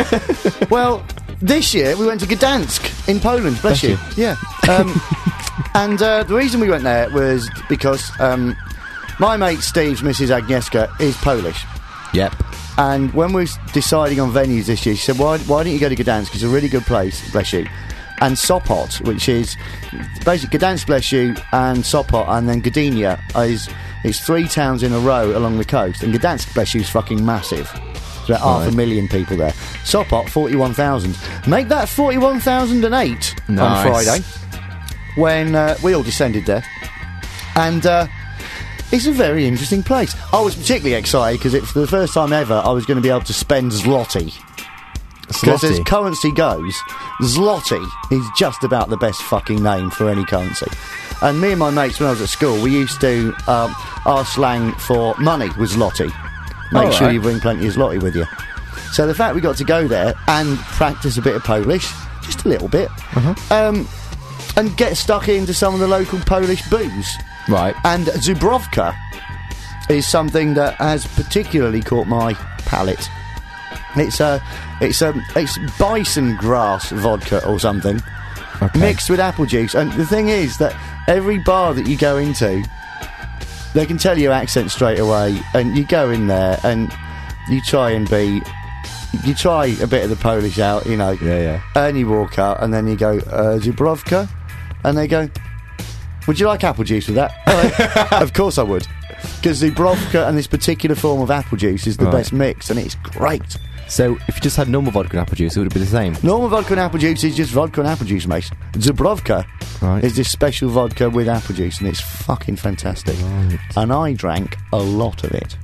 Well, this year we went to Gdansk in Poland. Bless, Bless you. Yeah. Um, and uh, the reason we went there was because um, my mate Steve's Missus Agnieszka is Polish. Yep. And when we were deciding on venues this year, she said, why, why don't you go to Gdansk? It's a really good place, bless you. And Sopot, which is basically Gdansk, bless you, and Sopot, and then Gdynia is it's three towns in a row along the coast. And Gdansk, bless you, is fucking massive. There's about half a Right. million people there. Sopot, forty-one thousand. Make that forty-one thousand eight on Nice. Friday, when uh, we all descended there. And uh, it's a very interesting place. I was particularly excited because for the first time ever I was going to be able to spend zloty. Because as Slotty. currency goes, zloty is just about the best fucking name for any currency. And me and my mates, when I was at school, we used to, um, our slang for money was zloty. Make All sure right. you bring plenty of zloty with you. So the fact we got to go there and practice a bit of Polish, just a little bit, Uh-huh. um, and get stuck into some of the local Polish booze. Right. And Zubrovka is something that has particularly caught my palate. It's a, it's a, it's bison grass vodka or something, Okay. mixed with apple juice. And the thing is that every bar that you go into, they can tell your accent straight away. And you go in there and you try and be, you try a bit of the Polish out, you know. Yeah, yeah. And you walk out and then you go, uh, Zubrovka? And they go, would you like apple juice with that? Oh, of course I would. Because Zubrovka and this particular form of apple juice is the Right. best mix, and it's great. So, if you just had normal vodka and apple juice, it would be the same. Normal vodka and apple juice is just vodka and apple juice, mate. Zubrovka Right. is this special vodka with apple juice, and it's fucking fantastic. Right. And I drank a lot of it.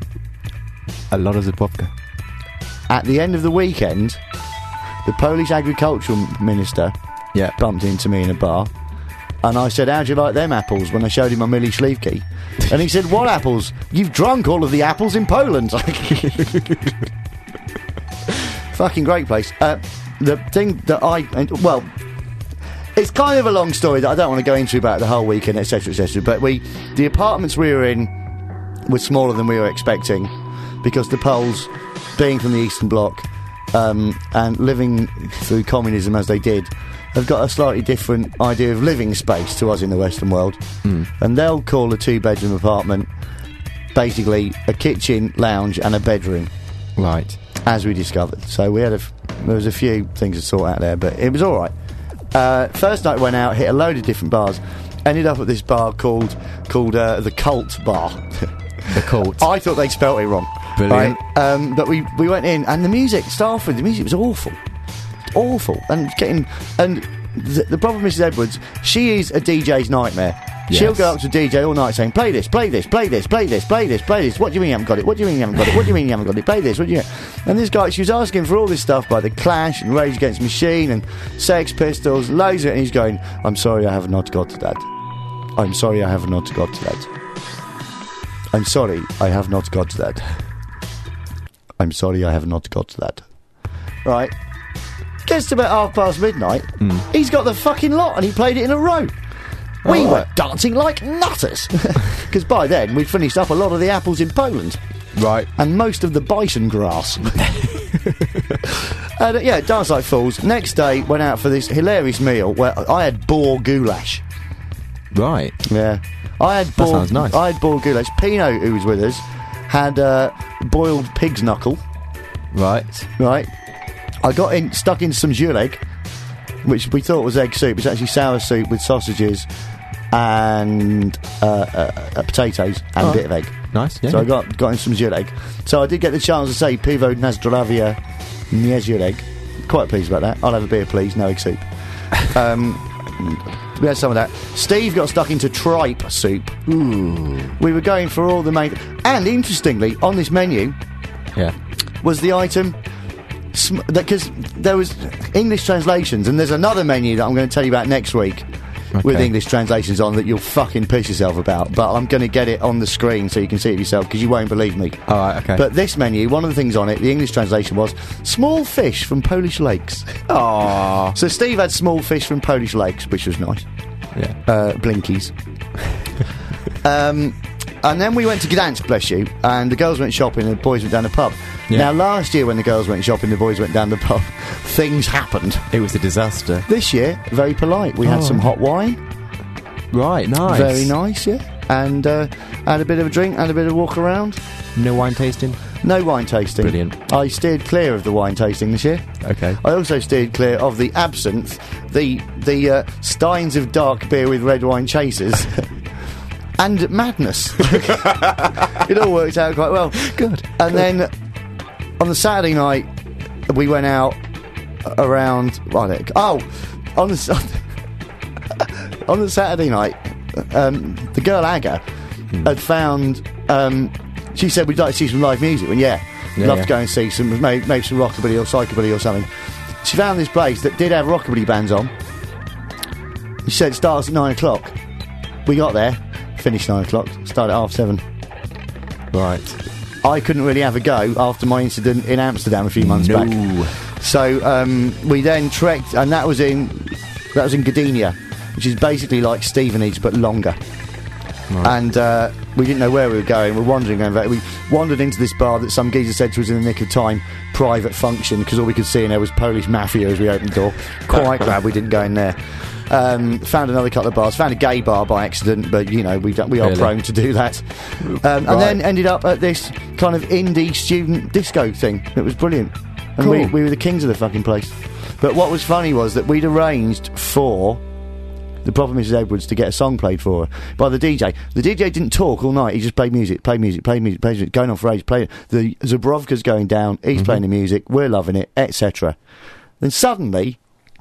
A lot of the vodka. At the end of the weekend, the Polish agricultural minister Yeah. bumped into me in a bar, and I said, how'd you like them apples, when I showed him my Millie Slivki. And he said, what apples? You've drunk all of the apples in Poland. Fucking great place. Uh, the thing that I... And, well, it's kind of a long story that I don't want to go into about the whole weekend, etc, et cetera. But we... The apartments we were in were smaller than we were expecting, because the Poles, being from the Eastern Bloc, um, and living through communism as they did, have got a slightly different idea of living space to us in the Western world. Mm. And they'll call a two-bedroom apartment basically a kitchen, lounge and a bedroom, Right. as we discovered. So we had a f- there was a few things to sort out there, but it was all right. Uh, first night went out, hit a load of different bars, ended up at this bar called called uh, the Cult Bar. The cult. I thought they spelt it wrong. Brilliant. Right? Um, but we, we went in, and the music, start off with, the music was awful. Awful. And getting... And the, the problem with Missus Edwards, she is a D J's nightmare. Yes. She'll go up to a D J all night saying, play this, play this, play this, play this, play this, play this. What do you mean you haven't got it? What do you mean you haven't got it? What do you mean you haven't got it? Play this, what do you mean? And this guy, she was asking for all this stuff by The Clash and Rage Against the Machine and Sex Pistols, loads of it, and he's going, I'm sorry I have not got to that. I'm sorry I have not got to that. I'm sorry, I have not got to that. I'm sorry, I have not got to that. Right. Gets to about half past midnight. Mm. He's got the fucking lot, and he played it in a row. We Oh, were right. dancing like nutters. Because by then, we'd finished up a lot of the apples in Poland. Right. And most of the bison grass. And, uh, yeah, danced like fools. Next day, went out for this hilarious meal where I had boar goulash. Right. Yeah. I had boar, sounds nice. I had boar goulash. Pino, who was with us, had uh, boiled pig's knuckle. Right. Right. I got in stuck in some juleg, which we thought was egg soup. It's actually sour soup with sausages and uh, uh, uh, potatoes and Oh. a bit of egg. Nice. Yeah. So I got got in some juleg. So I did get the chance to say pivo na zdravia nie juleg. Quite pleased about that. I'll have a beer, please. No egg soup. Um, we had some of that. Steve got stuck into tripe soup. Ooh. We were going for all the main... And, interestingly, on this menu... Yeah. Was the item... Because there was English translations, and there's another menu that I'm going to tell you about next week okay. with English translations on that you'll fucking piss yourself about. But I'm going to get it on the screen so you can see it yourself, because you won't believe me. All right, okay. But this menu, one of the things on it, the English translation was small fish from Polish lakes. Aww. So Steve had small fish from Polish lakes, which was nice. Yeah. Uh, blinkies. um, and then we went to Gdansk, bless you, and the girls went shopping and the boys went down the pub. Yeah. Now, last year when the girls went shopping, the boys went down the pub, things happened. It was a disaster. This year, very polite. We oh. had some hot wine. Right, nice. Very nice, yeah. And uh, had a bit of a drink, had a bit of a walk around. No wine tasting? No wine tasting. Brilliant. I steered clear of the wine tasting this year. Okay. I also steered clear of the absinthe, the, the uh, steins of dark beer with red wine chasers. And madness. It all worked out quite well. Good. And Good. then... On the Saturday night, we went out around... Oh, on the, on the Saturday night, um, the girl Aga hmm. had found... Um, she said we'd like to see some live music. And yeah, yeah love yeah. to go and see some, maybe, maybe some rockabilly or psychobilly or something. She found this place that did have rockabilly bands on. She said it starts at nine o'clock. We got there, finished nine o'clock, started at half seven. Right. I couldn't really have a go after my incident in Amsterdam a few months no. back. So um, we then trekked, and that was in that was in Gdynia, which is basically like Stevenage but longer. Right. And uh, we didn't know where we were going. We were wandering going back. We wandered into this bar that some geezer said to us in the nick of time, private function, because all we could see in there was Polish mafia as we opened the door. Quite glad we didn't go in there. Um, found another couple of bars, found a gay bar by accident, but you know we don't, we are really? prone to do that. Um, right. And then ended up at this kind of indie student disco thing. It was brilliant, and cool. we, we were the kings of the fucking place. But what was funny was that we'd arranged for the proper Missus Edwards to get a song played for her by the D J. The D J didn't talk all night. He just played music, played music, played music, played music, going on for ages. Played the Zabrovka's going down. He's mm-hmm. playing the music. We're loving it, et cetera. Then suddenly,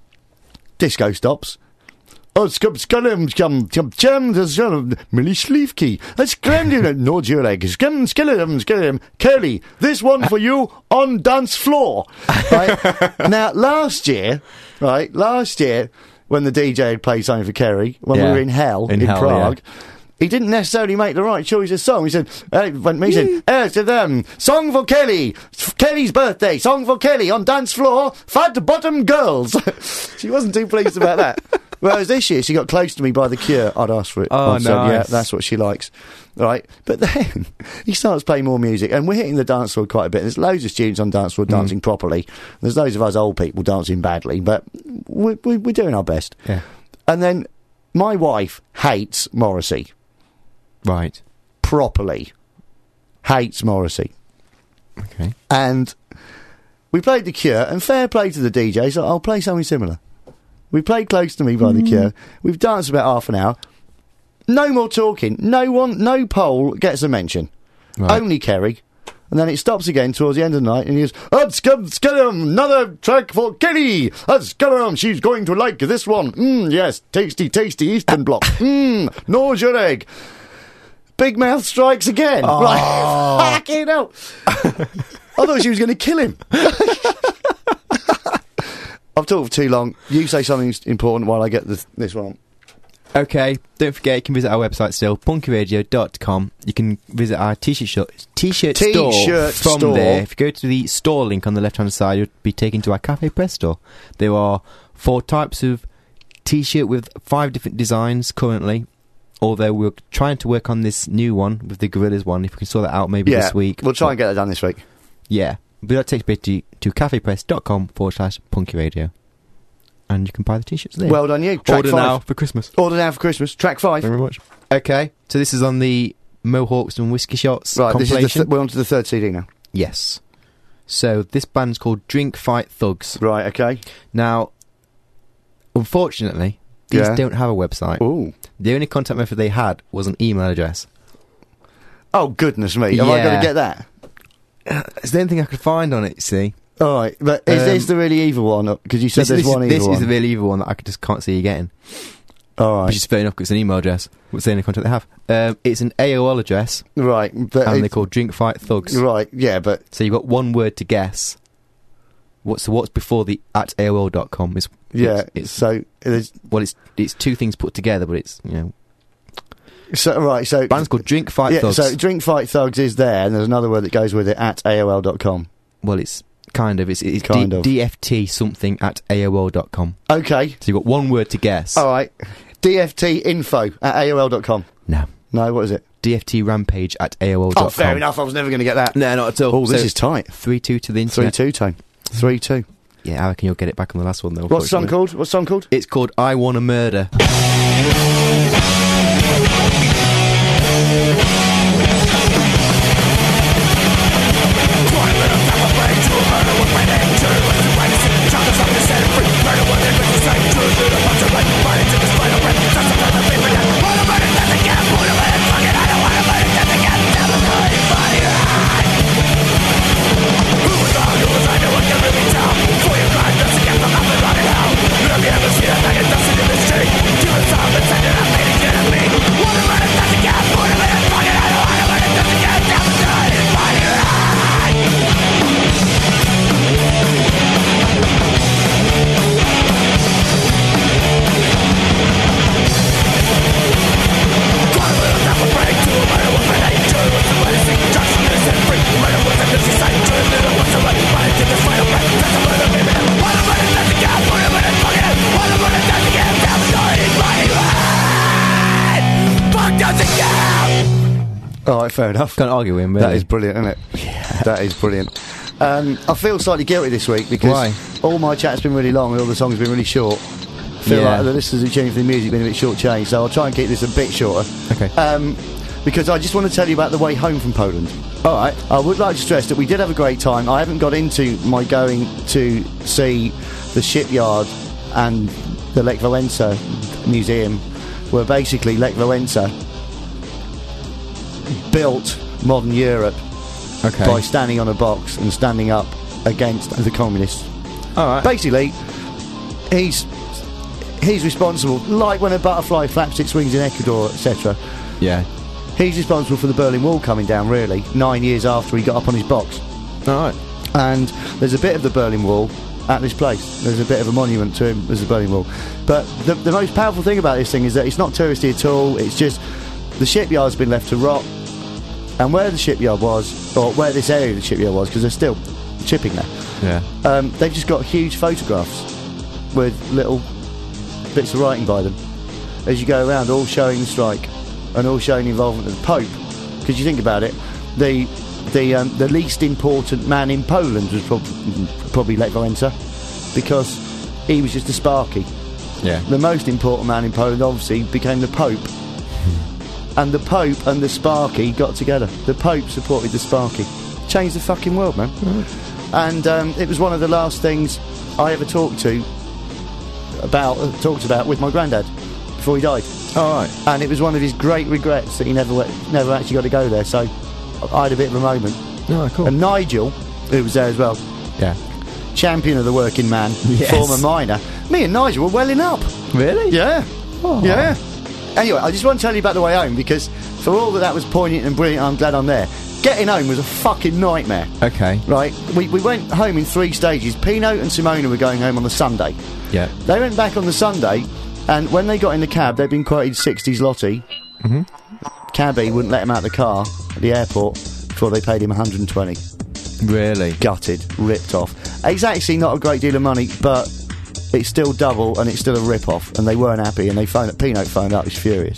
disco stops. Oh, skub skellum skum chum chum the Millie Schliefke. That's Glendy no Jurek. Skum skellum skellum Kelly. This one for you on dance floor. Right? Now last year, right, last year when the D J had played something for Kerry, when yeah. we were in hell in, in hell, Prague. Yeah. He didn't necessarily make the right choice of song. He said, uh, when he said, uh, to them, song for Kelly, Kelly's birthday, song for Kelly on dance floor, fat bottom girls. She wasn't too pleased about that. Whereas this year, she got close to me by the Cure. I'd asked for it. Oh, I said, nice. yeah, that's what she likes. Right. But then, he starts playing more music, and we're hitting the dance floor quite a bit. There's loads of students on dance floor dancing mm. properly. There's loads of us old people dancing badly, but we, we, we're doing our best. Yeah. And then, my wife hates Morrissey. Right. Properly. Hates Morrissey. Okay. And we played The Cure, and fair play to the D J, so I'll play something similar. We played Close to Me by mm. The Cure. We've danced about half an hour. No more talking. No one, no poll gets a mention. Right. Only Kerry. And then it stops again towards the end of the night, and he goes, "Upscum, another track for Kelly. Upscum, she's going to like this one. Mmm, yes, tasty, tasty Eastern Bloc. Mmm, no your egg." Big Mouth strikes again. Oh. Right. Fucking hell. I thought she was going to kill him. I've talked for too long. You say something important while I get this, this one on. Okay, don't forget you can visit our website still, punky radio dot com. You can visit our t-shirt, sh- t-shirt, t-shirt store from store. there. If you go to the store link on the left-hand side, you'll be taken to our Cafe Press store. There are four types of t-shirt with five different designs currently, although we're trying to work on this new one with the Gorillaz one. If we can sort that out maybe yeah, this week. We'll try and get that done this week. Yeah. But that takes you to, to cafepress.com forward slash punky radio. And you can buy the t-shirts there. Well done you. Track Order five. now for Christmas. Order now for Christmas. Track five. Thank you very much. Okay, so this is on the Mohawks and Whiskey Shots right, compilation. This is the th- we're on to the third C D now. Yes. So this band's called Drink Fight Thugs. Right, okay. Now, unfortunately, these yeah. don't have a website. Ooh. The only contact method they had was an email address. Oh, goodness me. Have yeah. I got to get that? It's the only thing I could find on it, you see. All right, but is Um, this the really evil one? Because you said This, there's this, one is, this evil is the one. really evil one that I could just can't see you getting. All right, Which is fair enough because it's an email address. What's the only contact they have? Um, it's an A O L address, right, but and it- they're called Drink Fight Thugs. right, yeah, but So you've got one word to guess. What's so what's before the at A O L dot com is yeah. It's, it's so there's well, it's it's two things put together, but it's you know so right. So band's called Drink Fight yeah. Thugs. So Drink Fight Thugs is there, and there's another word that goes with it at A O L dot com. Well, it's kind of it's, it's Kind D- of. D F T something at A O L dot com. Okay, So you've got one word to guess. all right. D F T info at A O L dot com. No, No, what is it? D F T rampage at A O L dot com. Oh, fair enough. I was never going to get that. No, not at all. Oh, this So is tight. three two to the Three internet. two tone. Three two. Yeah, I reckon you'll get it back on the last one though. What's the song unfortunately. called? What's the song called? It's called I Wanna Murder. All right, fair enough. Can't argue with him, really. That is brilliant, isn't it? Yeah. That is brilliant. Um, I feel slightly guilty this week because Why? all my chat's been really long and all the songs have been really short. I feel Yeah. like the listeners who tune for the music have been a bit short-changed, so I'll try and keep this a bit shorter. Okay. Um, because I just want to tell you about the way home from Poland. All right. I would like to stress that we did have a great time. I haven't got into my going to see the shipyard and the Lech Wałęsa museum, where basically Lech Wałęsa built modern Europe Okay. by standing on a box and standing up against the communists. All right. Basically, he's he's responsible, like when a butterfly flaps its wings in Ecuador, et cetera. Yeah. He's responsible for the Berlin Wall coming down, really, nine years after he got up on his box. All right. And there's a bit of the Berlin Wall at this place. There's a bit of a monument to him as the Berlin Wall. But the, the most powerful thing about this thing is that it's not touristy at all. It's just the shipyard's been left to rot. And where the shipyard was, or where this area of the shipyard was, because they're still chipping there, Yeah. um, they've just got huge photographs with little bits of writing by them as you go around, all showing the strike and all showing the involvement of the Pope. Because you think about it, the the um, the least important man in Poland was prob- probably Lech Wałęsa, because he was just a sparky. Yeah. The most important man in Poland obviously became the Pope. And the Pope and the Sparky got together. The Pope supported the Sparky. Changed the fucking world, man. And um, it was one of the last things I ever talked to about, uh, talked about with my granddad before he died. All right. And it was one of his great regrets that he never went, never actually got to go there. So I had a bit of a moment. Oh, cool. And Nigel, who was there as well, Yeah. champion of the working man, Yes. former miner. Me and Nigel were welling up. Really? Yeah. Oh. Yeah. Anyway, I just want to tell you about the way home, because for all that that was poignant and brilliant, I'm glad I'm there. Getting home was a fucking nightmare. Okay. Right? We, we went home in three stages. Pino and Simona were going home on the Sunday. Yeah. They went back on the Sunday, and when they got in the cab, they'd been quoted sixties Lottie. Mm-hmm. Cabbie wouldn't let him out of the car at the airport before they paid him one hundred twenty. Really? Gutted. Ripped off. It's actually not a great deal of money, but it's still double and it's still a rip-off, and they weren't happy, and they phoned Pino phoned up, he's furious.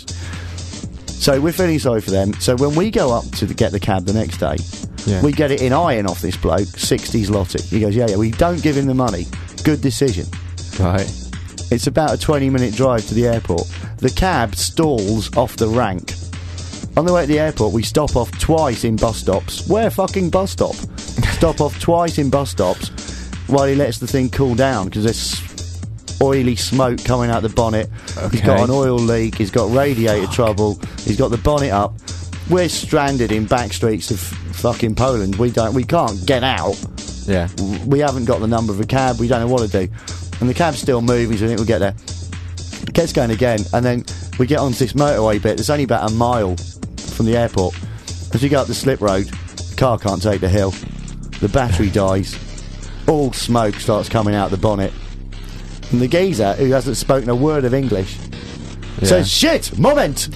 So we're feeling sorry for them. So when we go up to the, get the cab the next day, Yeah. we get it in iron off this bloke, sixties Lottie. He goes, yeah, yeah, we don't give him the money. Good decision. Right. It's about a twenty minute drive to the airport. The cab stalls off the rank. On the way to the airport, we stop off twice in bus stops. Where fucking bus stop? Stop off twice in bus stops while he lets the thing cool down, because there's oily smoke coming out the bonnet. He's got Okay. an oil leak, he's got radiator trouble, he's got the bonnet up. We're stranded in back streets of fucking Poland. We don't, we can't get out Yeah. W- We haven't got the number of a cab. We don't know what to do. And the cab's still moving, so I think we'll get there. It gets going again, and then we get onto this motorway bit. It's only about a mile from the airport. As we go up the slip road, the car can't take the hill. The battery dies. All smoke starts coming out the bonnet. And the geezer, who hasn't spoken a word of English, Yeah. says, "Shit, moment!"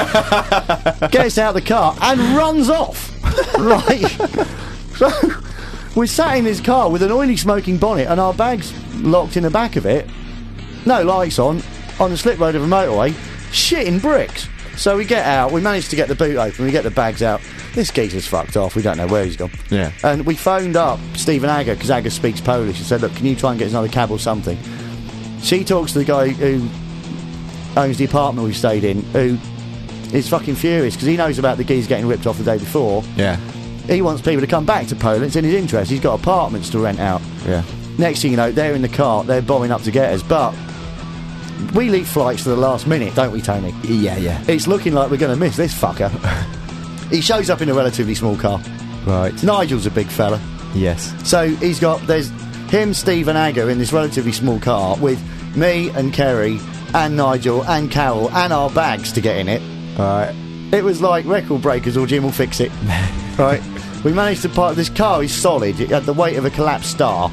Gets out of the car and runs off. Right. So, we're sat in this car with an oily smoking bonnet and our bags locked in the back of it. No lights on, on the slip road of a motorway, shitting bricks. So we get out, we manage to get the boot open, we get the bags out. This geezer's fucked off, we don't know where he's gone. Yeah. And we phoned up Stephen Agger, because Agger speaks Polish, and said, look, can you try and get us another cab or something? She talks to the guy who owns the apartment we stayed in, who is fucking furious, because he knows about the geezer getting ripped off the day before. Yeah. He wants people to come back to Poland, it's in his interest, he's got apartments to rent out. Yeah. Next thing you know, they're in the car, they're bombing up to get us, but we leave flights to the last minute, don't we, Tony? Yeah, yeah. It's looking like we're going to miss this fucker. He shows up in a relatively small car. Right. Nigel's a big fella. Yes. So he's got, there's him, Steve and Agger in this relatively small car with me and Kerry and Nigel and Carol and our bags to get in it. Right. It was like Record Breakers or Jim Will Fix It. Right. We managed to park, this car is solid, it had the weight of a collapsed star.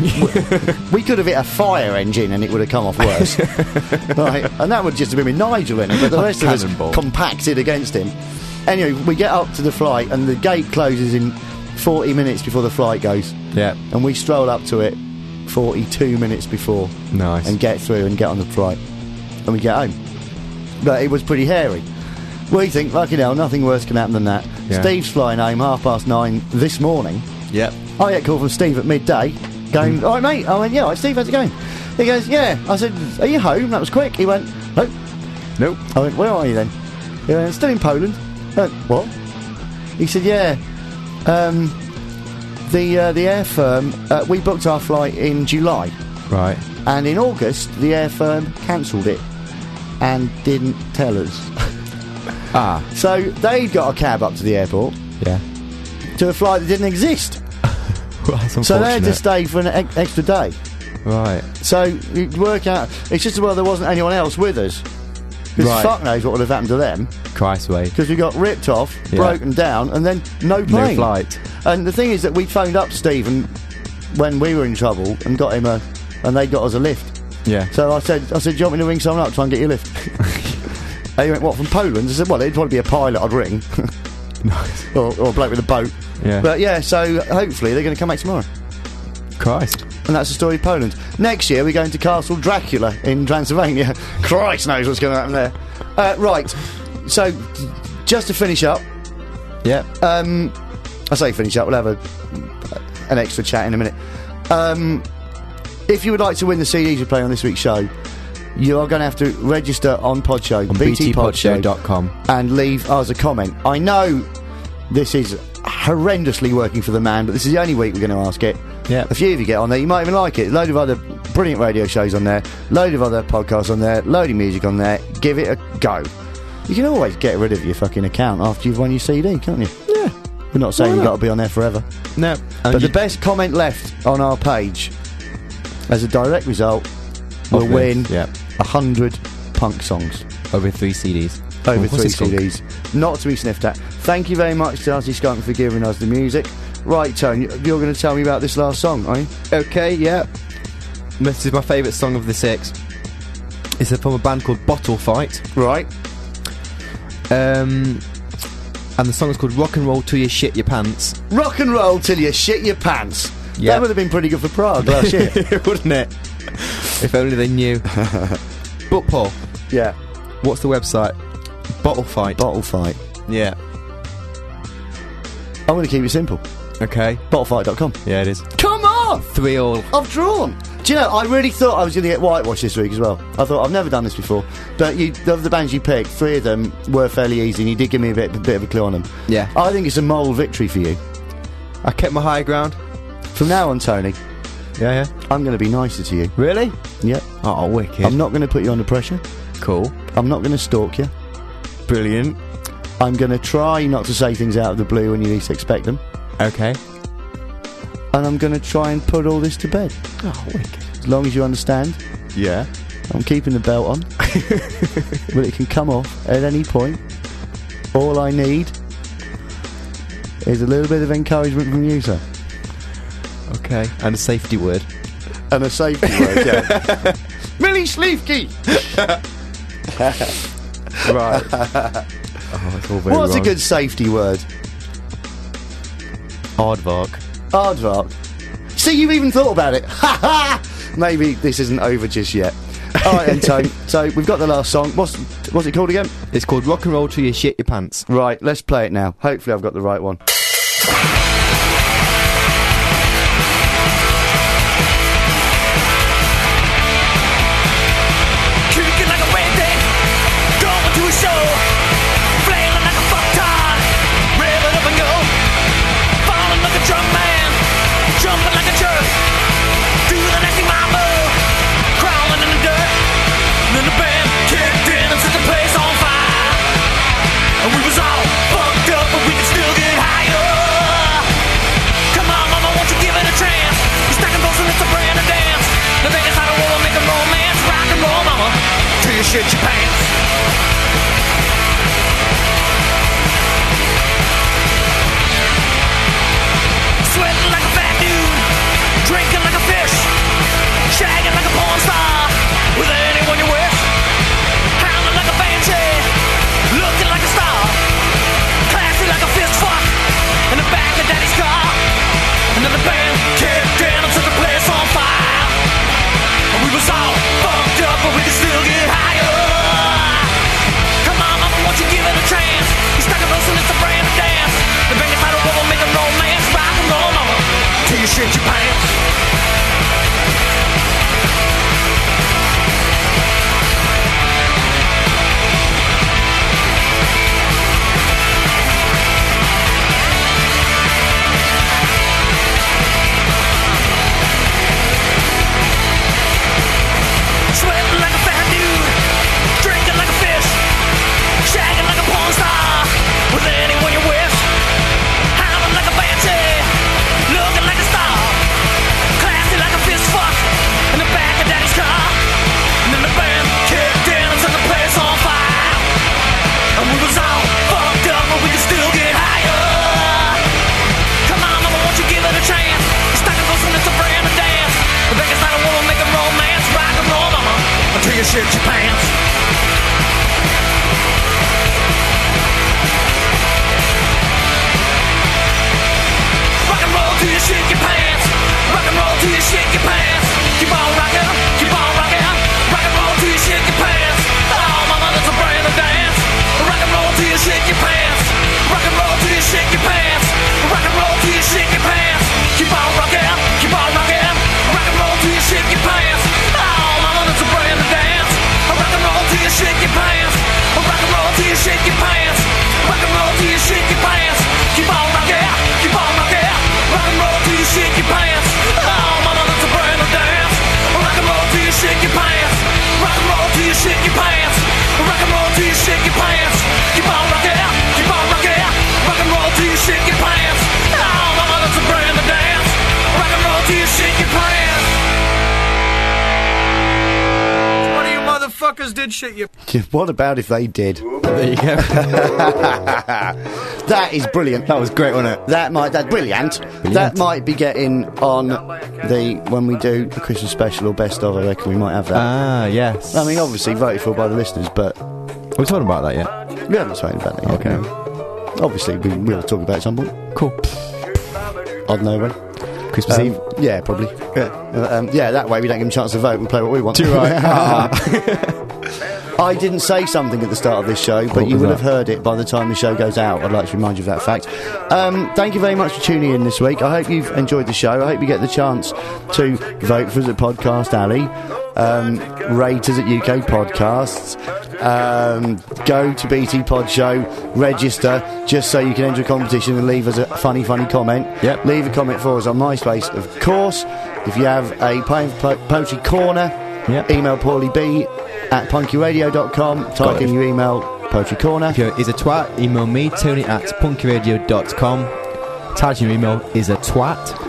We could have hit a fire engine and it would have come off worse. Right. And that would just have been with Nigel in it, but the rest of us Cannonball. compacted against him. Anyway, we get up to the flight and the gate closes in forty minutes before the flight goes. Yeah. And we stroll up to it forty-two minutes before. Nice. And get through and get on the flight. And we get home. But it was pretty hairy. We think, fucking hell, nothing worse can happen than that. Yeah. Steve's flying home half past nine this morning. Yep. I get a call from Steve at midday going, Mm. all right, mate. I went, yeah, all right, Steve, how's it going? He goes, yeah. I said, are you home? That was quick. He went, nope. Nope. I went, where are you then? He went, still in Poland. I went, what? He said, yeah. Um, the uh, the air firm, uh, we booked our flight in July. Right. And in August, the air firm cancelled it and didn't tell us. Ah. So they'd got a cab up to the airport Yeah. to a flight that didn't exist. Well, that's So they had to unfortunate. stay for an ex- extra day. Right. So you work out, it's just as well there wasn't anyone else with us. Because Right. fuck knows what would have happened to them. Christ way. Because we got ripped off, Yeah. broken down, and then no plane. No flight. And the thing is that we phoned up Stephen when we were in trouble and got him a, and they got us a lift. Yeah. So I said, I said, do you want me to ring someone up, try and get you a lift? And he went, what, from Poland? I said, well, it'd probably be a pilot I'd ring. Nice. or, or a bloke with a boat. Yeah. But yeah, so hopefully they're going to come back tomorrow. Christ. And that's the story of Poland. Next year we're going to Castle Dracula in Transylvania. Christ knows what's going to happen there. Uh, right, so just to finish up, Yep. um, I say finish up, we'll have a, an extra chat in a minute. Um, if you would like to win the C Ds we play on this week's show, you are going to have to register on Podshow, On b t pod show dot com. and leave us a comment. I know this is horrendously working for the man, but this is the only week we're going to ask it. Yeah. A few of you get on there, you might even like it. Load of other brilliant radio shows on there, load of other podcasts on there, load of music on there. Give it a go. You can always get rid of your fucking account after you've won your C D, can't you? Yeah. We're not saying Why you've not? got to be on there forever. No. But And the you- best comment left on our page, as a direct result, will Of win this, yeah. a hundred punk songs. Over three C Ds. Over What's three this C called? Ds. Not to be sniffed at. Thank you very much, Darcy Skunk, for giving us the music. Right, Tone, you're going to tell me about this last song, are you? Okay, yeah. This is my favourite song of the six. It's from a band called Bottle Fight. Right. Um, and the song is called Rock and Roll Till You Shit Your Pants. Rock and roll till you shit your pants. Yeah. That would have been pretty good for Prague last year. Wouldn't it? If only they knew. But Paul, Yeah. what's the website? Bottle Fight. Bottle fight. Yeah. I'm going to keep it simple. Okay. bottle fight dot com. Yeah, it is. Come on! Three all. I've drawn. Do you know, I really thought I was going to get whitewashed this week as well. I thought, I've never done this before. But you, of the bands you picked, three of them were fairly easy, and you did give me a bit, a bit of a clue on them. Yeah. I think it's a moral victory for you. I kept my high ground. From now on, Tony, Yeah, yeah. I'm going to be nicer to you. Really? Yep. Oh, wicked. I'm not going to put you under pressure. Cool. I'm not going to stalk you. Brilliant. I'm going to try not to say things out of the blue when you least expect them. Okay. and I'm going to try and put all this to bed. Oh, wicked. As long as you understand, Yeah. I'm keeping the belt on, but it can come off at any point. All I need is a little bit of encouragement from you, sir. Okay. And a safety word. And a safety word, yeah. Millie Schliefke! Right. Oh, it's all very What's wrong. a good safety word? Aardvark. Aardvark. See, you've even thought about it. Ha ha! Maybe this isn't over just yet. Alright then, Tone. So, we've got the last song. What's, what's it called again? It's called Rock and Roll Till You Shit Your Pants. Right, let's play it now. Hopefully I've got the right one. Kicking like a redneck, going to a show, flailing like a fucktard, rev it up and go, falling like a drum man, jumping like a jerk, do the nasty mambo, crawling in the dirt, and then the band kicked in and set the place on fire, and we was all fucked up, but we could still get higher. Come on, mama, won't you give it a chance? You're stacking balls and it's a brand of dance. The Vegas how to roll, make a romance, rock and roll, mama, till you shit your pants. Sweating like a fat dude, drinking like a fish, shagging like a porn star, with anyone you wish, howling like a banshee, looking like a star, classy like a fist fuck, in the back of daddy's car, and then the band kicked in and set the place on fire, and we was all fucked up, but we could still get higher. Come on, mama, won't you give it a chance? You stuck a loose and it's a brand of dance. The biggest title will make a romance, rock and roll, mama, till you shit your pants. Sweating like a fat dude, drinking like a fish, shagging like a porn star, with anyone you wish, howling like a banshee, looking like a star, classy like a fist fuck, in the back of daddy's car, and then the band kicked in and set the place on fire, and we was all fucked up, but we could still get higher. Come on, mama, won't you give it a chance? You're stuck in those and it's a brand of dance. The biggest night of woman, make a romance, rock and roll, mama, until you shit your pants. Rock and roll till you shit your pants. Rock and roll till you shit your pants. Keep on rocking, keep on rocking. Rock and roll till you shit your pants. Oh, mama, that's a brand of dance. Rock and roll till you shit your pants. Rock and roll till you shit your pants. Rock and roll till you shit your pants. Keep on rocking, keep on rocking. Rock and roll till you shit your pants. Oh, mama, that's a brand of dance. Rock and roll till you shit your pants. Rock and roll till you shit your pants. Rock and roll till you shit your pants. Keep on rocking, keep on rocking. Rock and roll till you shit your pants. Oh, mama, that's a brand of dance. Rock and roll till you shit your pants. Rock and roll till you shit your pants. Rock and roll till you shit your pants. Keep on rocking, keep on rocking. Rock and roll till you shit your pants. Oh, mama, that's a brand of dance. Rock and roll till you shit your pants. One of you motherfuckers did shit your... What about if they did? There you go. That is brilliant. That was great, wasn't it? That might, that's brilliant. That might be getting on the, when we do the Christmas special or best of, I reckon we might have that. Ah, yes. I mean, obviously voted for by the listeners, but Are we talking about that yet? we haven't spoken about that yet. Okay. no. Obviously, we will talk about it at some point. Cool. I don't know when. Christmas Um, Eve. yeah, probably. Yeah. Uh, um, yeah, that way we don't give them a chance to vote. We play what we want. Too right. I didn't say something at the start of this show, but What you was will that? have heard it by the time the show goes out. I'd like to remind you of that fact. Um, thank you very much for tuning in this week. I hope you've enjoyed the show. I hope you get the chance to vote for us at Podcast Alley, um, rate us at U K Podcasts, um, go to B T Pod Show, register, just so you can enter a competition and leave us a funny, funny comment. Yep. Leave a comment for us on MySpace, of course. If you have a po- po- Poetry Corner, Yep. email Paulie B at punky radio dot com. Type Got in it. your email, Poetry Corner. If you is a twat, email me, Tony at punky radio dot com. Type in your email, is a twat.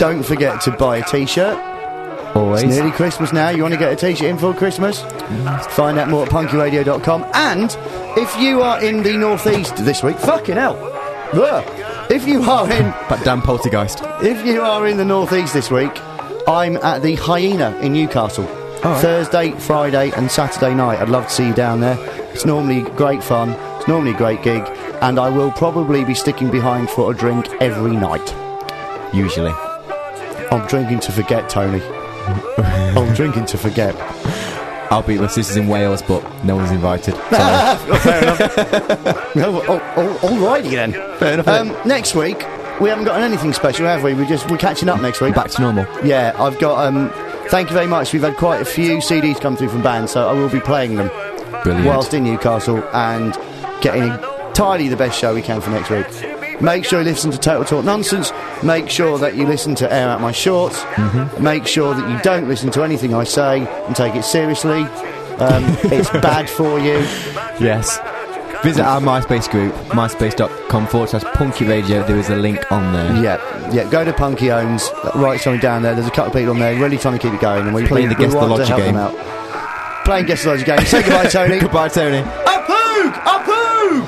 don't forget to buy a t-shirt. Always. It's nearly Christmas now. You want to get a t-shirt in for Christmas? Find out more at punky radio dot com. And if you are in the northeast this week, fucking hell. Ugh. If you are in... That damn poltergeist. If you are in the northeast this week, I'm at the Hyena in Newcastle. All right. Thursday, Friday and Saturday night. I'd love to see you down there. It's normally great fun. It's normally a great gig. And I will probably be sticking behind for a drink every night. Usually. I'm drinking to forget, Tony. I'm drinking to forget. I'll be my sister's in Wales, but no one's invited. Oh, fair enough. oh, oh, oh, alrighty then. Fair enough. Um, next week, we haven't got anything special, have we? We just we're catching up next week. Back to normal. Yeah, I've got. Um, thank you very much. We've had quite a few C Ds come through from bands, so I will be playing them Brilliant. whilst in Newcastle and getting entirely the best show we can for next week. Make sure you listen to Total Talk Nonsense. Make sure that you listen to Air Out My Shorts. Mm-hmm. Make sure that you don't listen to anything I say and take it seriously. Um, it's bad for you. Yes. Visit our MySpace group, myspace.com forward slash Punky Radio. There is a link on there. Yeah, yeah. Go to Punky Owns, write something down there. There's a couple of people on there really trying to keep it going. And we Playing the Guess the want to Logic help game. them out. Playing Guess the Logic game. Say goodbye, Tony. Goodbye, Tony. A poog! A poog!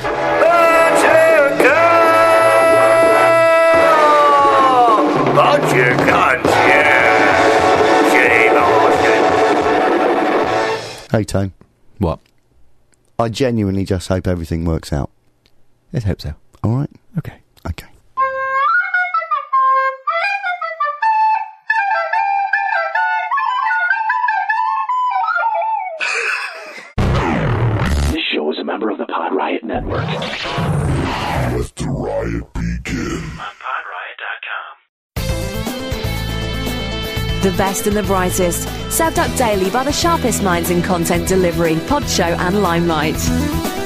But you can't, Hey, Tone. What? I genuinely just hope everything works out. Let's hope so. All right? Okay. Okay. This show is a member of the Pod Riot Network. Let the riot begin. On pod riot dot com. The best and the brightest, served up daily by the sharpest minds in content delivery, Podshow and Limelight.